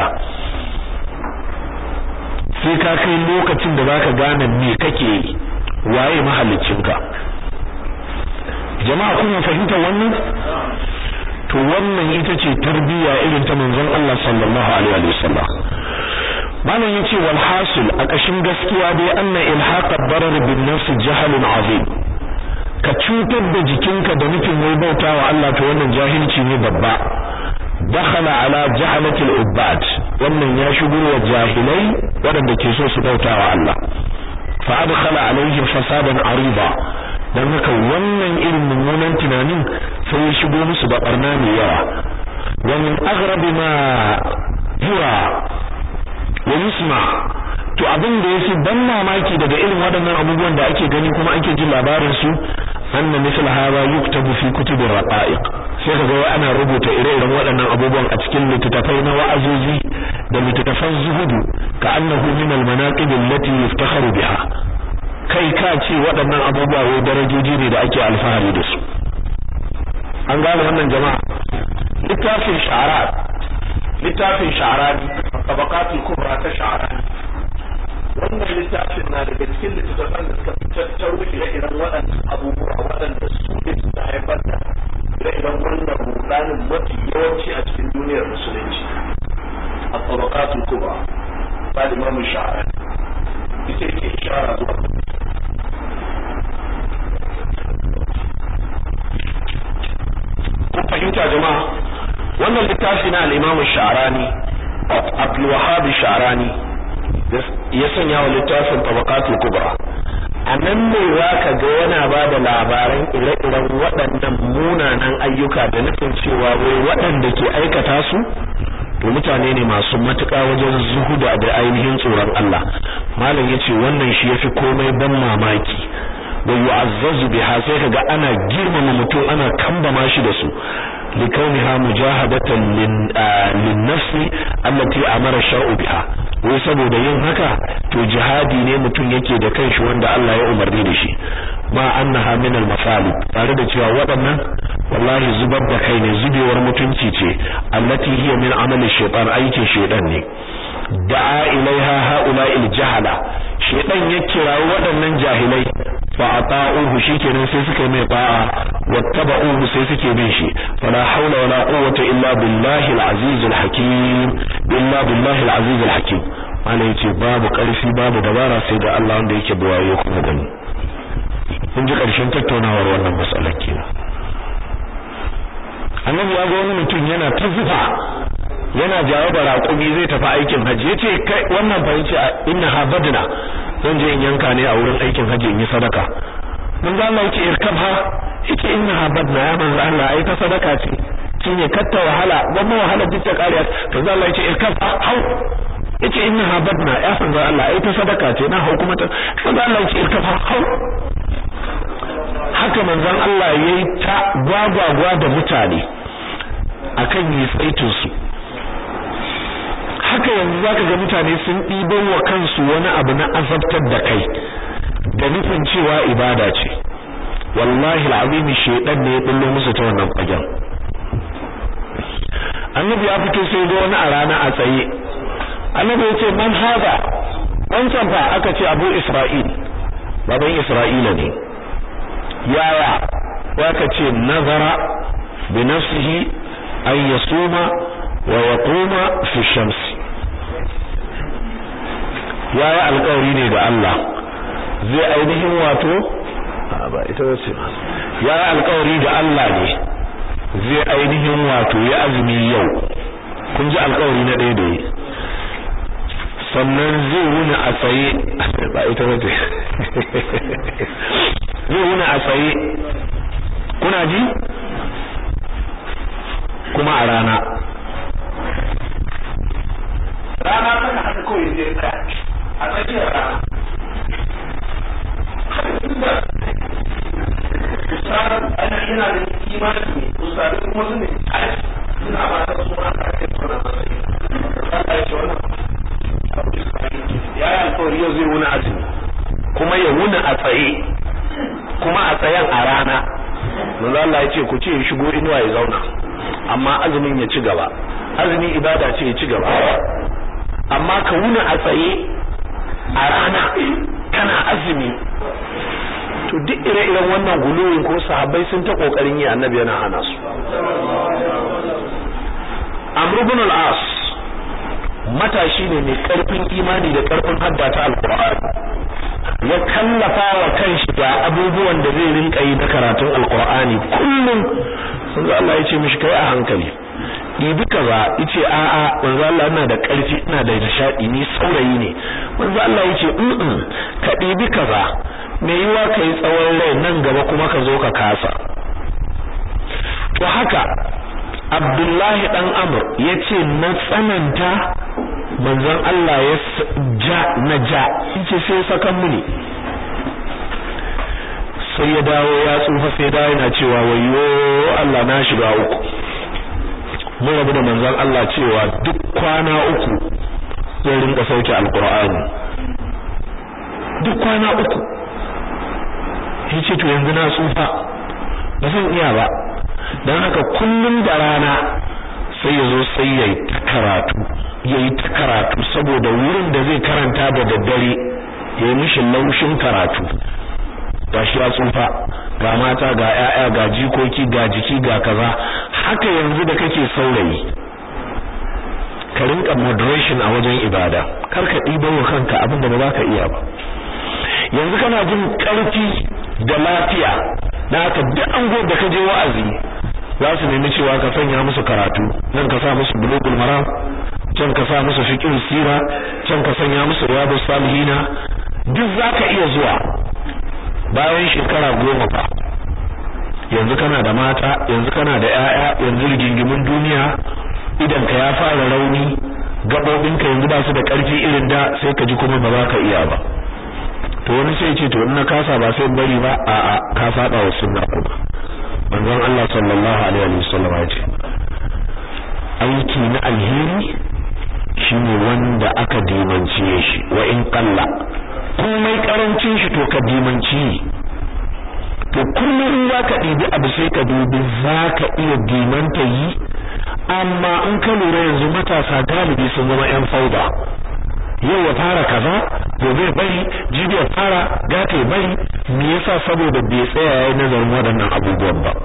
sai ka kai lokacin da zaka gane me kake yi waye mahallicinka jama'a kun fahimta wannan to wannan ita ce tarbiyya irin ta manzon Allah sallallahu alaihi wasallam malam yace wal hasil a kashin gaskiya dai anna ilhaq ad-darar bin nafs jahlun azim ka cutar da jikinka da nufin wai bautawa Allah to wannan jahilci ne babba dakhala ala jahalati al-ubad wannan ya shigo wa jahilai wadanda ke so su bautawa Allah fa adkhala alaihi fasadan ariba dan haka wannan irin mummunan tunanin sai ya shigo musu da barna mai yawa wa min aghrabi ma yura wa yusma to abin da yake ban mamaki daga irin waɗannan abubuwan da ake gani kuma ake jin labarin su anna misal hada yuktabu fi kutubir raqa'iq sai kaga ana rubuta ire-iren waɗannan abubuwan a cikin littattafai na wa'azozi da littattafan zuhudu ka annahu min al-manaqib allati yuftakharu biha kai ka ce waɗannan abubuwa wai darajoji ne da ake alfahari da su an gane wannan jama'a littafin sha'ara littafin sha'arani tabaqatul kubra ta sha'arani wannan littafin na daga cikin littattafan da suka tattaro ire-iren waɗannan abubuwa waɗanda su ne suka haifar da ire-iren wannan rudanin mafi yawanci a cikin duniyar musulunci a tabaqatul kubra ba da imamu sha'arani ita yake ishara zuwa kun fahimta jama'a wannan littafi na al-Imam Sha'rani Abdul Wahhab Sha'rani ya sanya wa littafin Tabaqatul Kubra anan ne zaka ga yana bada labaran ire-iren waɗannan munanan ayyuka da nufin cewa wai waɗanda ke aikata su to mutane ne masu matuƙa wajen zuhuda da ainihin tsoron Allah malam yace wannan shi yafi komai ban mamaki wa yu'azzazu biha sai kaga ana girmama mutum ana kambama shi da su likauniha mujahadatan lin lin-nafsi allati amara shar'u biha wai saboda yin haka to jihadi ne mutum yake da kanshi wanda Allah ya umarni da shi ma annaha min al-mafali tare da cewa waɗannan wallahi zubar da kai ne zubewar mutunci ce allati hiya min amali shaytan aikin shaytan ne da'a ilaiha haula'il jahala shaytan ya kira waɗannan jahilai fa ata'uhu shikenan sai suka mai ba'a wattaba'uhu sai suke bin shi fala haula wala quwwata illa billahi al-aziz al-hakim illa billahi al-aziz al-hakim malai ce babu karfi babu dabara sai da Allah wanda yake buwaye kuma gani kun ji karshen tattaunawar wannan matsalar kenan annabi ya ga wani mutum yana ta zufa yana jawo da raƙumi zai tafi aikin haji yace kai wannan fa yace inna habadna zan je in yanka ne a wurin aikin haji in yi sadaka mun ga Allah yake irkabha yace inna habadna ya manzo Allah ai ta sadaka ce shine katta wahala gwamma wahala duk ta kariya to Allah yake irkabha hau yace inna habadna ya manzo Allah ai ta sadaka ce na hau kuma ta manzo Allah yake irkabha hau haka manzon Allah yayi ta gwagwagwa da mutane akan yi tsaitin su haka yanzu zaka ga mutane sun ɗiban wa kansu wani abu na azabtar da kai da nufin cewa ibada ce wallahi alazim shedan ne ya bullo musu ta wannan fagen annabi ya fito sai ga wani a rana a tsaye annabi ya ce man hada wancan fa aka ce Abu Isra'il baban Isra'ila ne yaya waka ce nazara bi nafsihi an yasuma wa yaquma fi shamsi yaya alƙawari ne da Allah zai ainihin wato ba ita wace yaya alƙawari da Allah ne zai ainihin wato ya azumi yau kun ji alƙawari na ɗaya da yi sannan zai wuni a tsaye ba ita wace zai wuni a tsaye kuna ji kuma a rana rana tana haka kawai zai tsaya a tsakiyar rana kusurar ana yana da imani ne kusurar kuma su ne suna ba ta suna a kai suna matsayi Allah ya ce wannan ya yi alkawari yau zai wuni azumi kuma ya wuni a tsaye kuma a tsayen a rana manzo Allah ya ce ku ce ya shigo inuwa ya zauna amma azumin ya ci gaba azumi ibada ce ya ci gaba amma ka wuni a tsaye a rana kana azumi to duk ire-iren wannan guluwin ko sahabbai sun ta kokarin yi annabi yana hana su Amr ibn al-As matashi ne mai karfin imani da karfin hadda ta alqur'ani ya kallafa wa kanshi da abubuwan da zai rinka yi na karatun alqur'ani kullum manzo Allah ya ce mishi kai a hankali dibi kaza yace a a manzo Allah ina da karfi ina da nishadi ni saurayi ne manzo Allah yace mm ka dibi kaza me yiwa kai tsawon rai nan gaba kuma ka zo ka kasa to haka Abdullahi dan Amr yace na tsananta manzon Allah ya ja na ja yace sai sakan muni sai ya dawo ya tsufa sai dawo yana cewa wayo Allah na shiga uku mun rabu da manzon Allah cewa duk kwana uku zai rinka sauke alqur'ani duk kwana uku yace to yanzu na tsufa ba zan iya ba dan haka kullum da rana sai yazo sai yayi ta karatu yayi ta karatu saboda wurin da zai karanta da daddare yayi mishi laushin karatu gashi ya tsufa ga mata ga ƴaƴa ga jikoki ga jiki ga kaza haka yanzu da kake saurayi ka rinka moderation a wajen ibada karka dibo wa kanka abin da ba za ka iya ba yanzu kana jin karfi da lafiya da haka duk ango da kaje wa'azi za su nemi cewa ka sanya musu karatu nan ka sa musu bulugul maram can ka sa musu fiqh sira can ka sanya musu riyadus salihina duk zaka iya zuwa bayan shekara goma ba yanzu kana da mata yanzu kana da ƴaƴa yanzu rigingimin duniya idan ka ya fara rauni gabobinka yanzu ba su da ƙarfi irin da sai ka ji kuma ba za ka iya ba to wani sai ce to in na kasa ba sai bari ba a a ka saba wa sunna kuma manzon Allah sallallahu alaihi wasallam ya ce aiki na alheri shine wanda aka dimance shi wa in qalla komai karancin shi to ka dimanci to kullum in zaka dibi abu sai ka dubi zaka iya dimanta yi amma in ka lura yanzu matasa galibi sun zama yan fauda yau ya fara kaza gobe bari jibi ya fara gata bari me yasa saboda bai tsaya yayin nazarin waɗannan abubuwan ba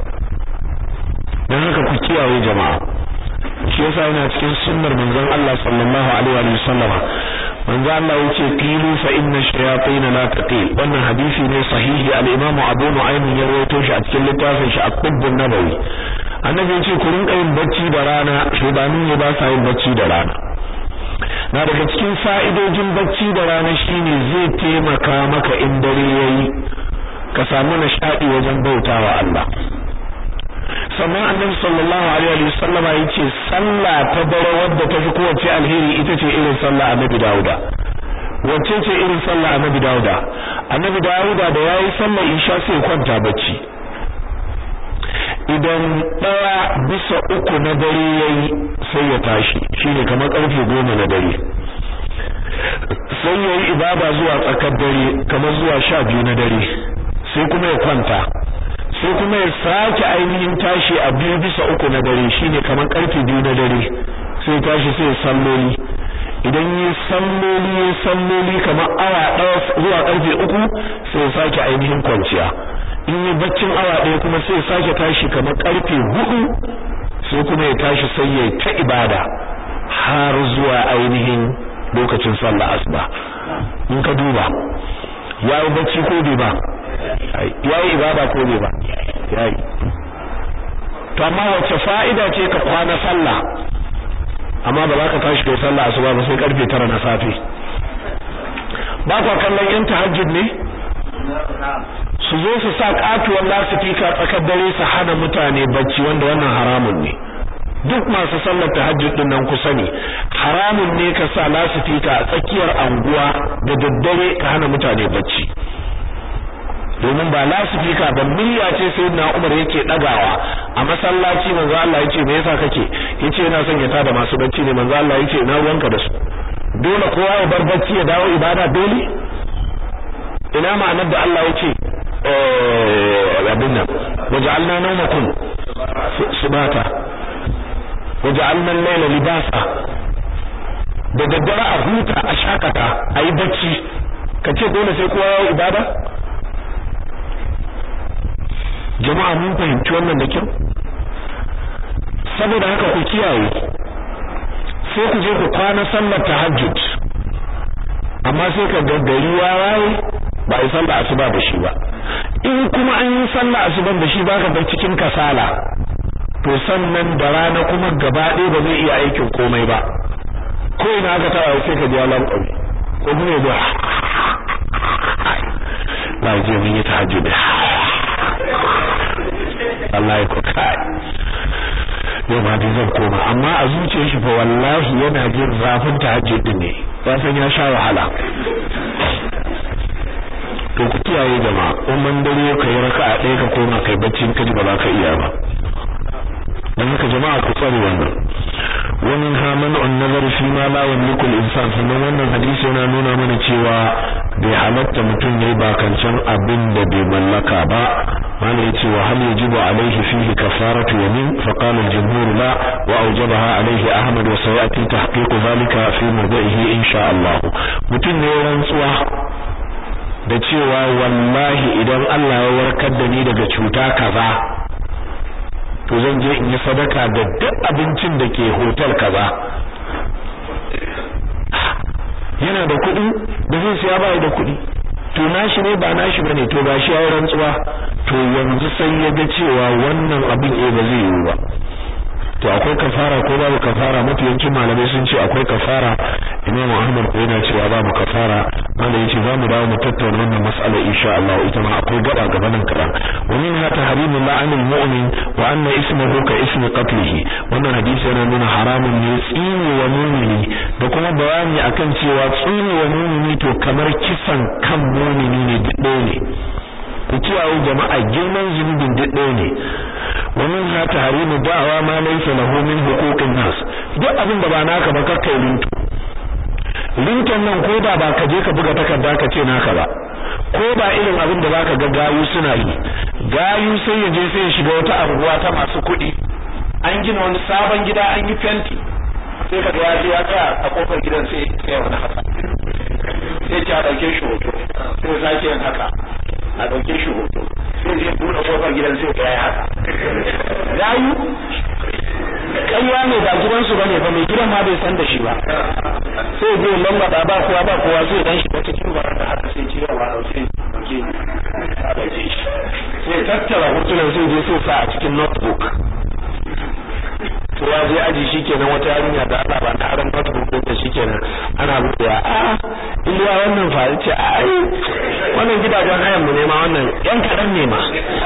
dan haka ku kiyaye jama'a shi yasa yana cikin sunnar manzon Allah sallallahu alaihi wa sallama manzo Allah yace qilu fa inna shayatin la taqil wannan hadisi ne sahihi al-Imam Abu Nu'aym ya rawaito shi a cikin littafin shi At-Tibb an-Nabawi annabi yace ku rinka yin bacci da rana shedanu ne ba sa yin bacci da rana na daga cikin fa'idojin bacci da rana shine zai taimaka maka in dare yayi ka samu nishadi wajen bautawa Allah sannan annabi sallallahu alaihi wa sallam yace sallah ta dare wadda tafi kowace alheri ita ce irin sallah annabi Dawuda wacce ce irin sallah annabi Dawuda annabi Dawuda da yayi sallar isha sai kwanta bacci idan daya bisa uku na dare yayi sai ya tashi shine kamar karfe goma na dare sai yayi ibada zuwa tsakar dare kamar zuwa sha biyu na dare sai kuma ya kwanta sai kuma ya sake ainihin tashi a biyu bisa uku na dare shine kamar karfe biyu na dare sai tashi sai salloli idan yi salloli yi salloli kamar awa ɗaya zuwa karfe uku sai sake ainihin kwanciya in yi baccin awa ɗaya kuma sai ya sake tashi kamar karfe hudu sai kuma ya tashi sai ya ta ibada har zuwa ainihin lokacin sallar asuba. In ka duba yayi bacci ko bai ba, yayi ibada ko bai ba, yayi. To amma wace fa'ida ce ka kwana sallah amma ba za ka tashi kai sallah asuba ba sai karfe tara na safe? Ba ka kallon yan tahajjud ne su zo su sa katuwar lasifika tsakar dare su hana mutane bacci, wanda wannan haramun ne. Duk masu sallar tahajjud din nan ku sani haramun ne ka sa lasifika a tsakiyar anguwa da daddare ka hana mutane bacci, domin ba lasifika ba murya ce sayyidina Umar yake dagawa a masallaci. Manzo Allah yace me yasa kake? Yace ina son ya tada masu bacci ne. Manzo Allah yace ina ruwanka da su? Dole kowa ya bar bacci ya dawo ibada dole? Ina ma'anar da Allah yace eh abin nan waja'alna nawmakum subata waja'alna al-layla libasa, da daddare a huta a shakata a yi bacci, kace dole sai kowa ya ibada? Jama'a mun fahimci wannan da kyau. Saboda haka ku kiyaye, sai ku je ku kwana sallar tahajjud amma sai ka gaggari wawaye ba a yi sallar asuba da shi ba. In kuma an yi sallar asuban da shi baka bar cikin kasala, to sannan da rana kuma gaba ɗaya ba zai iya aikin komai ba. Ko ina aka tawa sai ka ji alam ƙauri ko kuma ya ba je mun yi tahajjud Allah ya kuka yau ma dai zan koma, amma a zuciyar shi fa wallahi yana jin zafin tahajjud ne, ya san ya sha wahala. To ku kiyaye jama'a, umman dare kai raka'a ɗaya ka koma kai bacci ka ji ba za ka iya ba. Dan haka jama'a ku tsare wannan. Wannan haman an nazar fi ma la yamliku al-insan, sannan wannan hadisi yana nuna mana cewa bai halatta mutum yayi bakancan abin da bai mallaka ba. Malai yace wa hal yajibu alayhi fihi kafaratu yamin, fa qala al-jumhur la wa awjabaha alayhi Ahmad wa sayati tahqiqu dhalika fi mawdi'ihi insha Allah. Mutum ne rantsuwa da cewa wallahi idan Allah ya warkar da ni daga cuta kaza to zan je in yi sadaka da duk abincin da ke hotel kaza. Yana da kuɗi da zai siya ba da kuɗi, to nashi ne ba nashi bane, to ba shi ya rantsuwa, to yanzu sai ya ga cewa wannan abin eh ba zai yi ba. To akwai kafara ko babu kafara? Mafi yancin malamai sun ce akwai kafara. Imam Ahmad ko yana cewa babu kafara. Wanda yace za mu dawo mu tattauna wannan mas'ala insha Allah, ita ma akwai gaba gabanin karam. Wa min hata harimu la'anil mu'min wa anna ismuhu ka ismi qatlihi. Wannan hadisi yana nuna haramun ne tsini wa mu'mini, da kuma bayani akan cewa tsini wa mu'mini to kamar kisan kan mu'mini ne duk ne. Ku kiyaye jama'a, girman zunubin duk ne. Wannan ha tahrimu da'wa ma laysa lahu min huquqin nas, duk abin da ba naka ba kakkai linto. Linton nan ko da ba ka je ka buga takarda ka ce naka ba, ko ba irin abin da zaka ga gayu suna yi. Gayu sai ya je sai ya shiga wata anguwa ta masu kuɗi, an gina wani sabon gida an yi fenti, sai ka ga ya je ya tsaya a kofar gidan sai ya wani haka, sai ya dauke shi hoto, sai ya sake yin haka, a dauke shi hoto, sai ya buɗe kofar gidan sai ya yi haka. Gayu kaiwa ne ba gidansu bane ba, mai gidan ma bai san da shi ba, sai zai lambada ba kowa ba kowa sai dan shi ta cikin baraka haka sai ci yawa sai dauke a dauke shi, sai tattara hotunan sai je sai sa a cikin notebook. To ya je aji shikenan, wata yarinya da Allah ba ta haran notebook din da shikenan ana buɗewa, a iliya wannan fa yace ai wannan gidajen hayan mu ne ma, wannan yan kadan ne ma.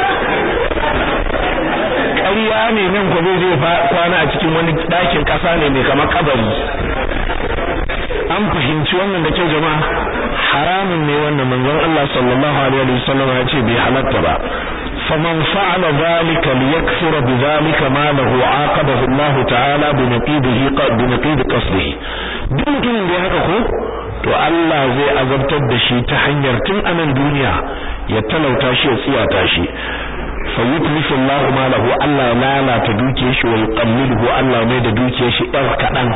Ƙarya ne nan gobe zai kwana a cikin wani ɗakin ƙasa ne mai kamar kabari. An fahimci wannan da kyau jama'a, haramun ne wannan. Manzon Allah sallallahu alaihi wasallam ya ce bai halatta ba. faman fa'ala dhalika liyakthura bidhalika ma lahu aqabahu Allah ta'ala bi naqidihi bi naqid qasdihi. Duk mutumin da haka ko to Allah zai azabtar da shi ta hanyar tun anan duniya ya talauta shi ya tsiyata shi. fayutlifu Allahu malahu, Allah ya lalata dukiyar shi wa yuqalliluhu, Allah mai da dukiyar shi ɗan kaɗan.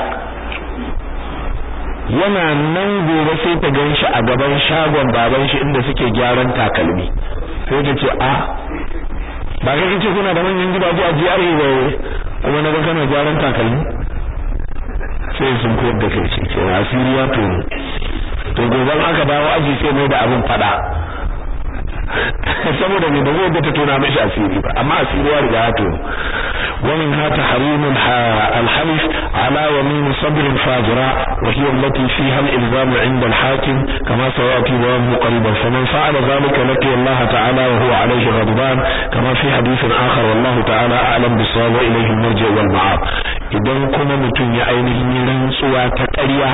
Yana nan gobe sai ta ganshi a gaban shagon baban shi inda suke gyaran takalmi, sai ta ce a ba kai kace kuna da manyan gidaje a G R A ba kuma na ga kana gyaran takalmi sai sun koyar da kai ce ke asiriya to to goban aka dawo aji sai mai da abin fada saboda ne da wanda ta tona mishi asiri ba amma asiri ya riga to wannan hata harimul al-halif ala yamin sabr al-fajira wa hiya allati fiha al-ilzam 'inda al-hakim kama sayati bayan qariban faman fa'ala dhalika laki Allah ta'ala wa huwa alayhi ghadban kama fi hadith akhar wallahu ta'ala a'lam bis-sawab wa ilayhi al-marji' wal ma'ab idan kuma mutun ya ainihin rantsuwa ta ƙarya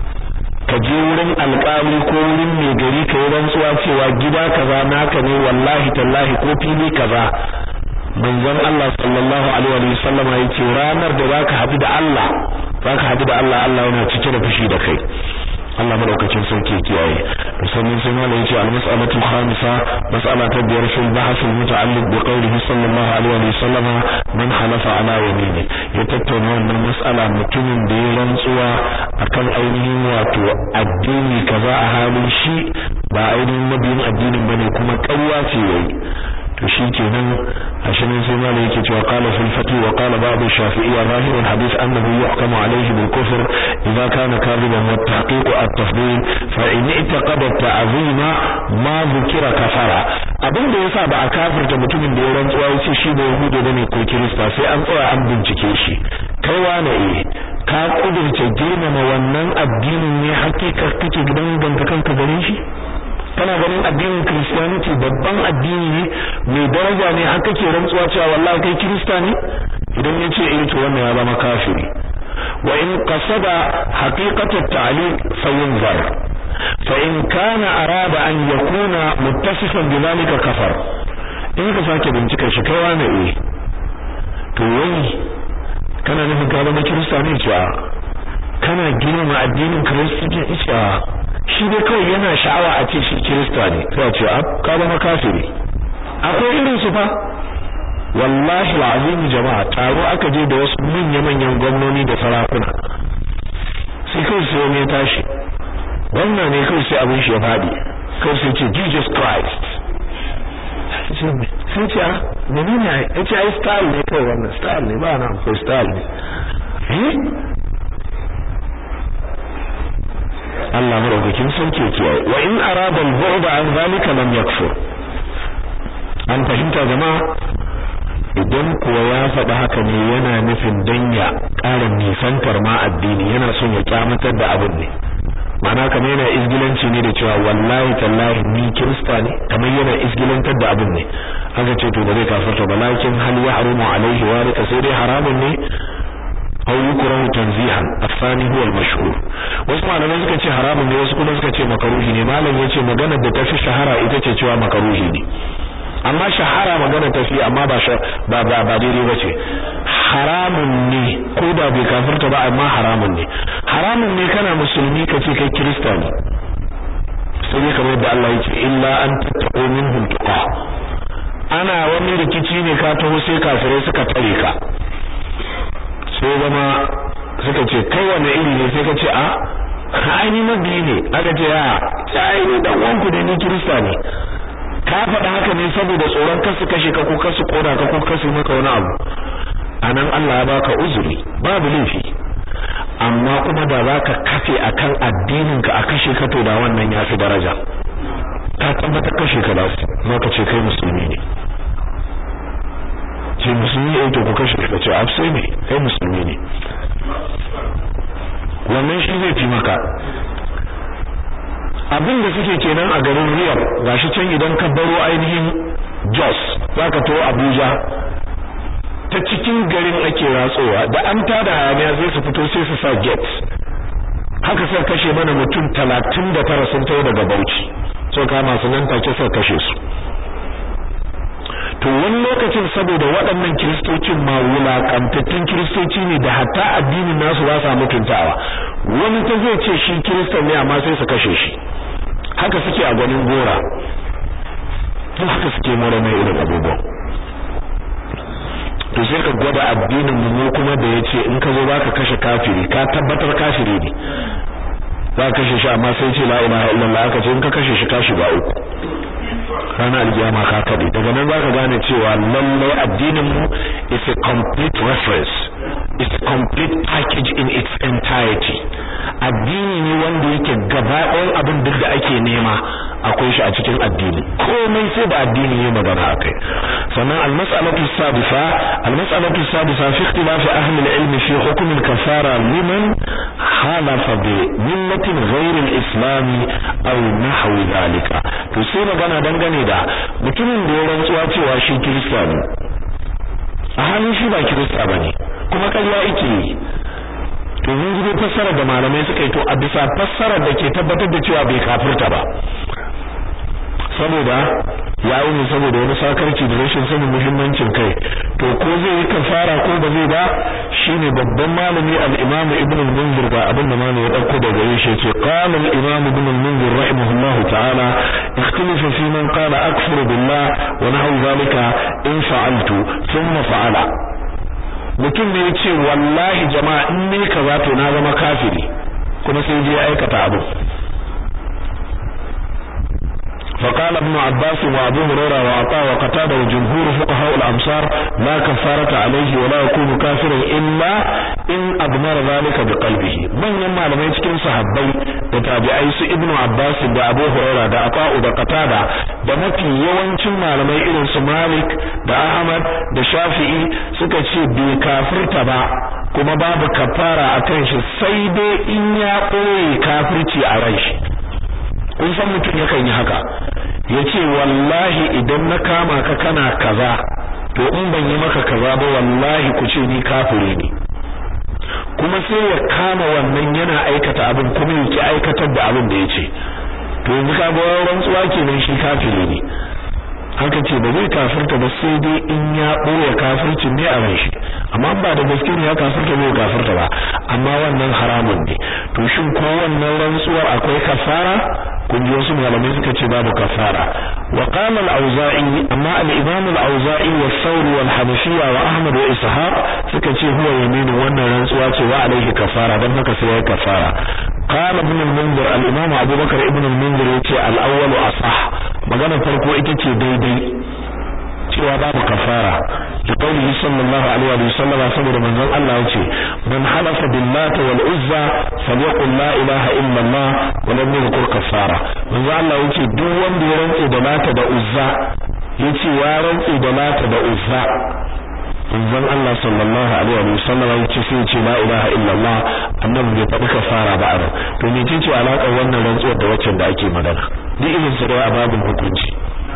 ka je wurin alƙali ko wurin mai gari ka yi rantsuwa cewa gida kaza naka ne wallahi tallahi ko fili kaza manzon Allah sallallahu alaihi wa sallam yace ranar da zaka haɗu da Allah zaka haɗu da Allah Allah yana cike da fushi da kai Allah madaukakin sarki ya kiyaye musamman sai malai yace al-mas'alatu khamisa mas'ala ta biyar fil bahth al-muta'alliq bi qawlihi sallallahu alaihi wa sallam man halafa ala yamini ya tattauna wannan mas'ala mutumin da ya rantsuwa akan ainihin wato addini kaza a halin shi ba ainihin mabiyin addinin bane kuma ƙarya ce yayi to shikenan ashin sai malai yake cewa qala fil fati wa qala ba'd ash-shafi'iyya zahir al-hadith annahu yuhkamu alayhi bil kufr idha kana kadhiban wa at-tahqiq at-tafdil fa in i'taqada ta'zima ma dhukira kafara abin da yasa ba a kafirta mutumin da ya rantsuwa yace shi da yahudi bane ko kirista sai an tsaya an bincike shi kai wane eh ka kudurce girmama wannan addinin ne hakika kake gidan danka kanka gare shi kana ganin addinin Christianity babban addini ne mai daraja ne haka ke rantsuwa cewa wallahi kai Kirista ne idan yace eh to wannan ya zama kafiri wa in qasada haqiqatu at-ta'liq fayunzar fa in kana arada an yakuna muttasifan bidhalika kafar in ka sake bincika shi kai wani eh to wai kana nufin ka zama Kirista ne cewa kana girma addinin Christianity cewa shi dai kawai yana sha'awa a ce shi Kirista ne sai a ce ka zama kafiri akwai irin su fa wallahi alazim jama'a taro aka je da wasu manyan manyan gwamnati da sarakuna sai kai sai ne tashi wannan ne kai sai abin shi ya fadi kai sai ce Jesus Christ sai ce a menene ya ce ai style ne kai wannan style ne ba na ko style ne eh Allah madaukakin sauke kiyaye wa in arada al-bu'd an zalika lam yakfur an fahimta jama'a idan kuwa ya faɗa haka ne yana nufin danya ƙarin nisantar ma addini yana son ya kyamatar da abin ne ma'ana kamar yana izgilanci ne da cewa wallahi tallahi ni kirista ne kamar yana izgilantar da abin ne aka ce to ba zai kafirta ba lakin hal yahrumu alaihi wa sai dai haramun ne aw yukrahu tanzihan afani huwa al-mashhur wasu malamai suka ce haramun ne wasu kuma suka ce makaruhi ne malam yace magana da tafi shahara ita ce cewa makaruhi ne amma shahara magana tafi amma ba ba ba ba daidai bace haramun ne ko da bai kafirta ba amma haramun ne haramun ne kana musulmi kace kai kirista ne sai dai kamar da Allah yake illa an tattaqu minhum tuqa ana wani rikici ne ka taho sai kafirai suka tare ka sai zama suka ce kai wani iri ne sai ka ce a ai ni mabiyi ne aka ce a ai ni dan wanku da ni kirista ne ka faɗa haka ne saboda tsoron kasu kashe ka ko kasu koda ka ko kasu maka wani abu anan Allah ya baka uzuri babu laifi amma kuma da zaka kafe akan addinin ka a kashe ka to da wannan ya fi daraja ka tabbata kashe ka lasu zaka ce kai musulmi ne ce musulmi ne to ku kashe ka ce afsai ne kai musulmi ne wannan shi zai fi maka abin da suke kenan a garin Riyadh gashi can idan ka baro ainihin Jos zaka to Abuja ta cikin garin ake ratsowa da an tada hayaniya zai su fito sai su sa gate haka sai kashe mana mutum talatin da tara sun tawo daga Bauchi so kama su nan take sai kashe su to wani lokacin saboda waɗannan kiristocin ma wulakantattun kiristoci ne da hatta addinin nasu ba sa mutuntawa wani ta zai ce shi kirista ne amma sai su kashe shi haka suke a gwanin gora to haka suke mara mai irin abubuwan to sai ka gwada addinin mu kuma da yace in ka zo baka kashe kafiri ka tabbatar kafiri ne za ka kashe shi amma sai ce la ilaha illallah aka ce in ka kashe shi ka shiga uku ranar alkiyama ka kade. Daga nan zaka gane cewa lallai addinin mu is a complete reference, is a complete package in its entirety. Addini ne wanda yake gaba ɗayan abin duk da ake nema akwai shi a cikin addini, komai sai da addini ya magana akai. Sannan al-mas'alatu as-sadisa al-mas'alatu as-sadisa fi ikhtilaf ahli al-ilm fi hukm al-kafara liman halafa bi millatin ghayr al-islam aw nahwi dhalika. To sai magana dangane da mutumin da ya rantsuwa cewa shi kirista ne, a halin shi ba kirista bane kuma ƙarya yake yi. To mun ji fassara da malamai suka yi, to a bisa fassarar da ke tabbatar da cewa bai kafirta ba, saboda ya yi ne saboda wani sakarci da rashin sanin muhimmancin kai. To ko zai yi kafara ko ba zai ba, shine babban malami al-Imam Ibn al-Munzir ga abin da malami ya dauko daga gare shi, ce qala al-Imam Ibn al-Munzir rahimahullahu ta'ala ikhtalafa fi man qala akfuru billah wa nahwu dhalika in fa'altu thumma fa'ala. Mutum ne yace wallahi jama'a in ne kaza to na zama kafiri, kuma sai je aikata abu. فقال ابن عباس وابو هريره وعطاء وقتاده وجمهور فقهاء الامصار لا كفاره عليه ولا يكون كافرا الا ان اضمر ذلك بقلبه. من يما malamai cikin sahabbai da tabi'ai su ibnu abbas da abu hurairah da ata'u da qatada da mafi yawancin malamai irin su malik da ahmad da shafi'i suka ce bai kafirta ba kuma babu kafara akan shi sai dai in ya koyi kafirci a ran shi. kun san mutum yakan yi haka, yace wallahi idan na kama ka kana kaza to in ban yi maka kaza ba wallahi ku ce ni kafiri ne, kuma sai ya kama wannan yana aikata abin kuma yake aikatar da abin da yace, to yanzu ka ga rantsuwa kenan shi kafiri ne. haka ce ba zai kafirta ba sai dai in ya boye kafircin ne a ran shi, amma ba da gaske ne ya kafirta bai kafirta ba, amma wannan haramun ne. To shin ko wannan rantsuwar akwai kafara? kun ji wasu malamai suka ce babu kafara. Wa qala al-Auza'i, amma al-Imam al-Auza'i wa Thawri wal Hanafiyya wa Ahmad wa Ishaq suka ce huwa yaminu, wannan rantsuwa ce wa alaihi kafara, dan haka sai ya kafara. Qala ibn al-Munzir, al-Imam Abu Bakar ibn al-Munzir yace al-awwal asah, magana farko ita ce daidai cewa babu kafara, da qaulihi sallallahu alaihi wa sallam, saboda manzon Allah yace man halafa billahi wal uzza falyaqul la ilaha illa Allah wa lam yadhkur kafara. manzon Allah yace duk wanda ya rantse da lata da uzza yace ya rantse da lata da uzza, manzon Allah sallallahu alaihi wa sallam yace sai yace la ilaha illa Allah, annabi bai faɗi kafara ba a. To me ce alaƙar wannan rantsuwar da wacce da ake magana? Duk irin su da babin hukunci.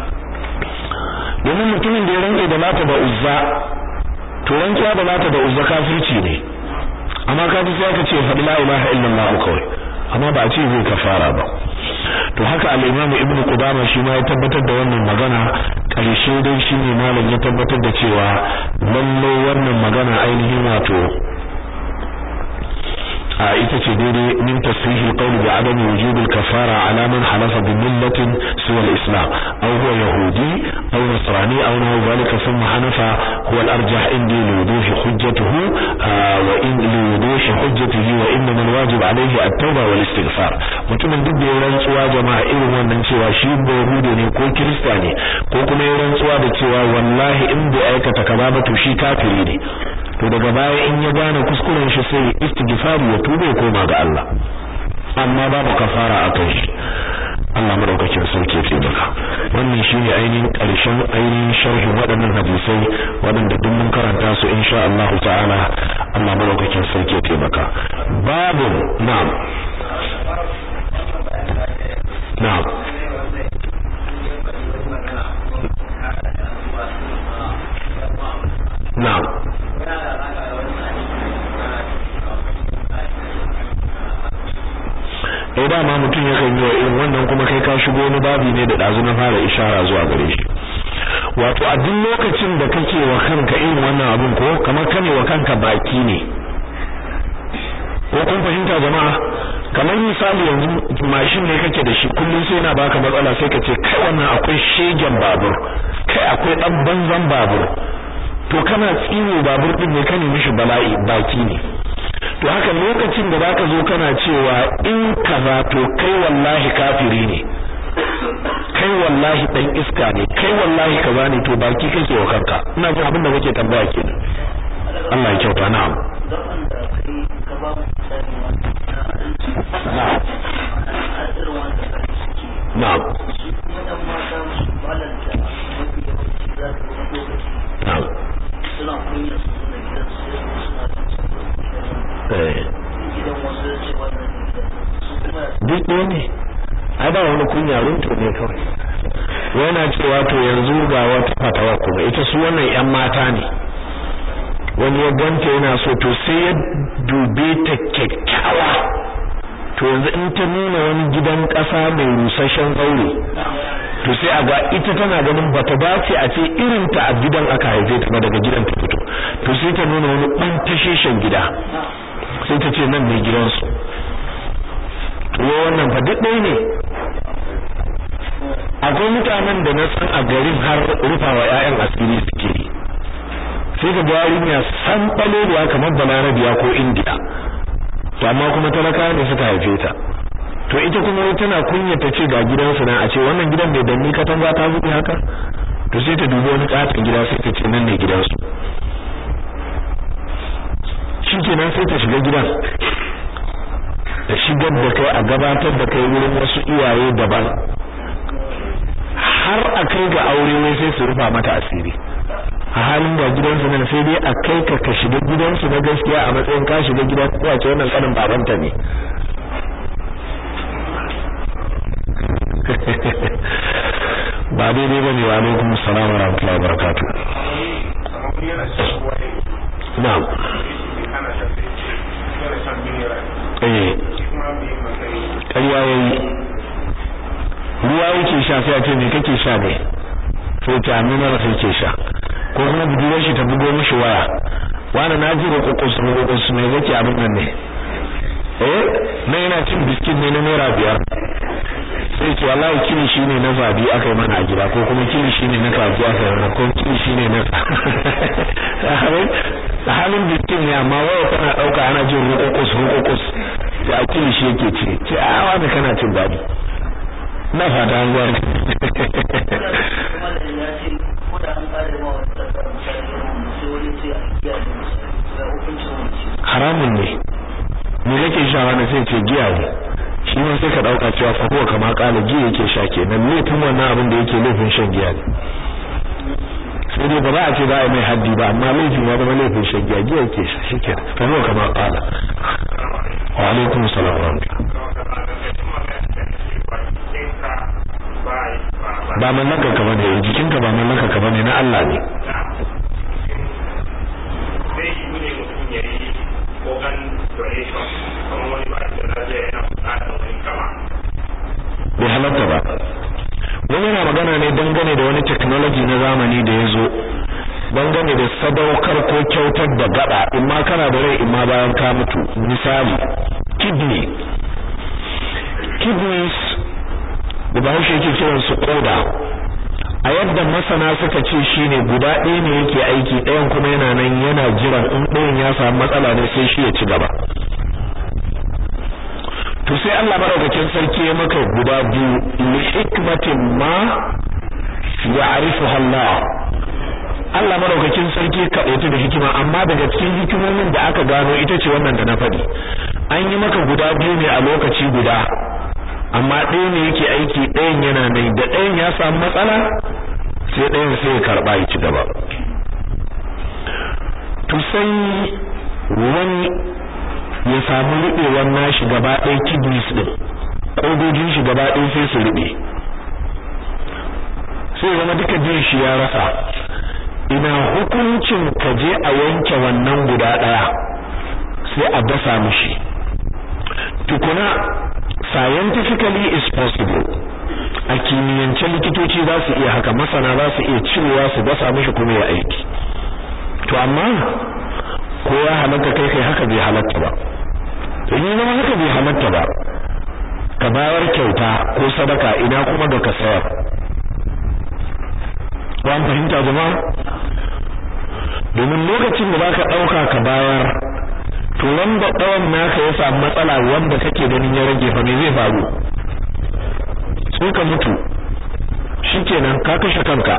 Domin mutumin da ya rantsa da lata da uzza, to rantsuwa da lata da uzza kafirci ne, amma ka ji sai aka ce fa la ilaha illallah kawai, amma ba a ce zai kafara ba. To haka al-Imam Ibn Qudamah shi ma ya tabbatar da wannan magana, karshe dai shine malam ya tabbatar da cewa lalle wannan magana ainihin wato a ita ce daidai min tasrihi al-qawl bi adam wujub al-kafara ala man halafa bi millatin siwa al-islam aw huwa yahudi aw nasrani aw nahu dhalika thumma hanafa huwa al-arjah indi li wuduh hujjatihi wa in li wuduh hujjatihi wa inna man wajib alayhi at-tawba wal istighfar. mutumin duk da ya rantsuwa jama'a irin wannan cewa shi yahudi ne ko kirista ne, ko kuma ya rantsuwa da cewa wallahi in bai aikata kaza ba to shi kafiri ne, to daga baya in ya gane kuskuren shi sai istighfari ya tube ya koma ga Allah, amma babu kafara akan shi. Allah madaukakin sarki ya taimaka. Wannan shine ainihin ƙarshen ainihin sharhin waɗannan hadisai waɗanda duk mun karanta su insha Allah ta'ala. Allah madaukakin sarki ya taimaka. Babu na'am na'am na'am eh dama mutum yakan yi wa irin wannan, kuma kai ka shigo wani babi ne da dazu na fara ishara zuwa gare shi. Wato a duk lokacin da kake wa kanka irin wannan abun, ko kamar kane wa kanka baki ne, ko kun fahimta jama'a? Kamar misali yanzu mashin ne kake da shi, kullum sai yana baka matsala, sai ka ce kai wannan akwai shegen babur, kai akwai dan banzan babur, to kana tsino babur din ne, kane mishi bala'i, baki ne. To haka lokacin da zaka zo kana cewa in kaza to kai wallahi kafiri ne, kai wallahi dan iska ne kai wallahi kaza ne to baki kake wa kanka ina jin abin da kake tambaya kenan Allah ya kyauta na'am na'am na'am suna kunya su na gidan su suna eh gidan wasu da ce wannan duk ne ai ba wani kunya runto ne kawai yana cewa to yanzu ga wata fatawa kuma ita su wannan yan mata ne wani ya ganta yana so to sai ya dube ta kyakkyawa to yanzu in ta nuna wani gidan kasa mai rusasshen zaure to sai a ga ita tana ganin bata dace a ce irin ta a gidan aka haife ta ba daga gidan ta fito to sai ta nuna wani ban tasheshen gida sai ta ce nan ne gidansu to wannan fa duk dai ne akwai mutanen da na san a garin har rufawa ƴaƴan asiri suke yi sai ga yarinya san balewa kamar balarabiya ko indiya to amma kuma talaka ne suka haife ta to ita kuma tana kunya ta ce ga gidansu na a ce wannan gidan bai danni katanga ta zubi haka to sai ta dubi wani katon gida sai ta ce nan ne gidansu shikenan sai ta shiga gidan da shigar da kai a gabatar da kai wurin wasu iyaye daban har a kai ga aure wai sai su rufa mata asiri a halin da gidansu nan sai dai a kai ka ka shiga gidansu na gaskiya a matsayin ka shiga gidan ko a ce wannan kanin babanta ne ba daidai bane wa alaikum assalam wa rahmatullahi wa barakatuh na'am eh ƙarya yayi ruwa yake sha sai a ce me kake sha ne sai ta amina sai ke sha ko kuma budurwar shi ta bugo mishi waya wani na ji kokos kokos me yake abin nan ne eh na yana cin biskit ne na naira biyar sai ce wallahi kini shine na zabi akai mana a gida ko kuma kini shine na kaji akai mana ko kini shine na a halin biskit ne amma waya kana dauka ana jin kokos kokos sai a kini shi yake ci ce a wani kana cin dadi na fata an gwar haramun ne me kake sha wani sai ce giya ne shi ne sai ka dauka cewa fa ko kama kala giya yake sha kenan laifin wannan abin da yake laifin shan giya ne sai dai ba za a ce ba a mai haddi ba amma laifin ya zama laifin shan giya giya yake sha shikenan fa ko kama kala wa alaikum assalam wa rahmatullah ba mallaka ka bane jikinka ba mallaka ka bane na Allah ne sai shi ne mutum ya yi organ donation kamar wani ba da lafiya yana bukatar wani kama bai halatta ba wani yana magana ne dangane da wani technology na zamani da ya zo dangane da sadaukar ko kyautar da gaba in ma kana da rai in ma bayan ka mutu misali kidney kidneys da bahaushe yake kiran su koda a yadda masana suka ce shine guda ɗaya ne yake aiki ɗayan kuma yana nan yana jiran in ɗayan ya samu matsala ne sai shi ya ci gaba to sai Allah madaukakin sarki ya maka guda biyu li hikmatin ma ya'rifuha Allah Allah madaukakin sarki kaɗaitu da hikima amma daga cikin hikimomin da aka gano ita ce wannan da na faɗi an yi maka guda biyu ne a lokaci guda amma ɗaya ne yake aiki ɗayan yana nan da ɗayan ya samu matsala sai ɗayan sai ya karɓa ya ci gaba to sai wani ya samu ruɓewar nashi gaba ɗaya kidneys ɗin ƙodojin shi gaba ɗaya sai su ruɓe sai zama duka jin shi ya rasa ina hukuncin ka je a yanke wannan guda ɗaya sai a dasa mishi tukuna scientifically is possible a kimiyyance likitoci za su iya haka masana za su iya cirewa su dasa mishi kuma ya aiki to amma ko ya halatta kai kai haka bai halatta ba to ni zama haka bai halatta ba ka bayar kyauta ko sadaka ina kuma ga ka sayar ba an fahimta jama'a domin lokacin da zaka dauka ka bayar to wanda ɗawan naka ya samu matsala wanda kake ganin ya rage fa me zai faru sai ka mutu shikenan ka kashe kanka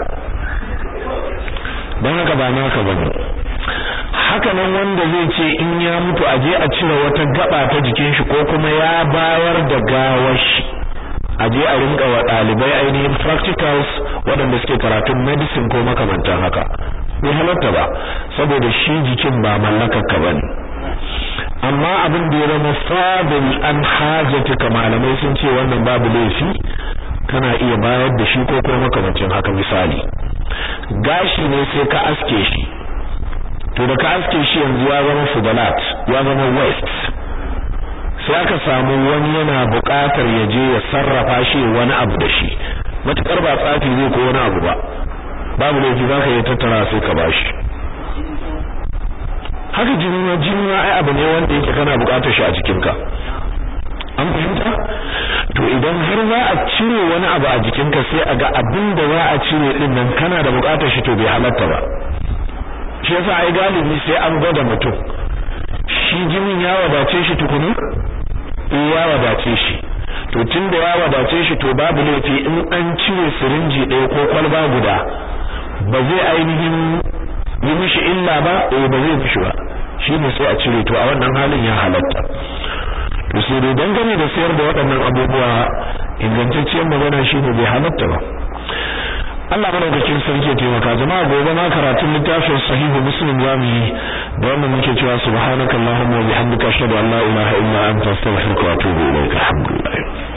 dan haka ba naka bane. Haka nan wanda zai ce in ya mutu aje a cire wata gaba ta jikin shi ko kuma ya bayar da gawar shi aje a rinka wa dalibai ainihin practicals waɗanda suke karatun medicine ko makamantan haka bai halatta ba saboda shi jikin ba mallakar ka bane. Amma abin da ya zama fadil an hajjata malamai sun ce wannan babu laifi kana iya bayar da shi ko kuma makamancin haka. Misali gashi ne sai ka aske shi, to da ka aske shi yanzu ya zama fudalat, ya zama waste, sai aka samu wani yana buƙatar ya je ya sarrafa shi wani abu da shi, matukar ba tsafi zai ko wani abu ba, babu laifi zaka yi tattara sai ka bashi. Haka jini jini ai abu ne wanda yake kana buƙatar shi a jikinka, an fahimta? To idan har za a cire wani abu a jikinka sai a ga abin da za a cire din nan kana da buƙatar shi, to bai halatta ba. Shi yasa ai galibi sai an gwada mutum, shi jinin ya wadace shi tukuni? Eh ya wadace shi. To tunda ya wadace shi to babu laifi in an cire sirinji ɗaya ko kwalba guda ba zai ainihin yi mishi illa ba, eh ba zai fishi ba, shine sai a cire. To a wannan halin ya halatta. To sai dai dangane da sayar da waɗannan abubuwa ingantacciyar magana shine bai halatta ba. Allah madaukakin sarki ya taimaka. Jama'a gobe ma karatun littafin sahihu muslim zamu yi da wannan muke cewa subhanakallahumma wa bihamdika ashhadu an la ilaha illa anta astaghfiruka wa atubu ilaik. Alhamdulillah.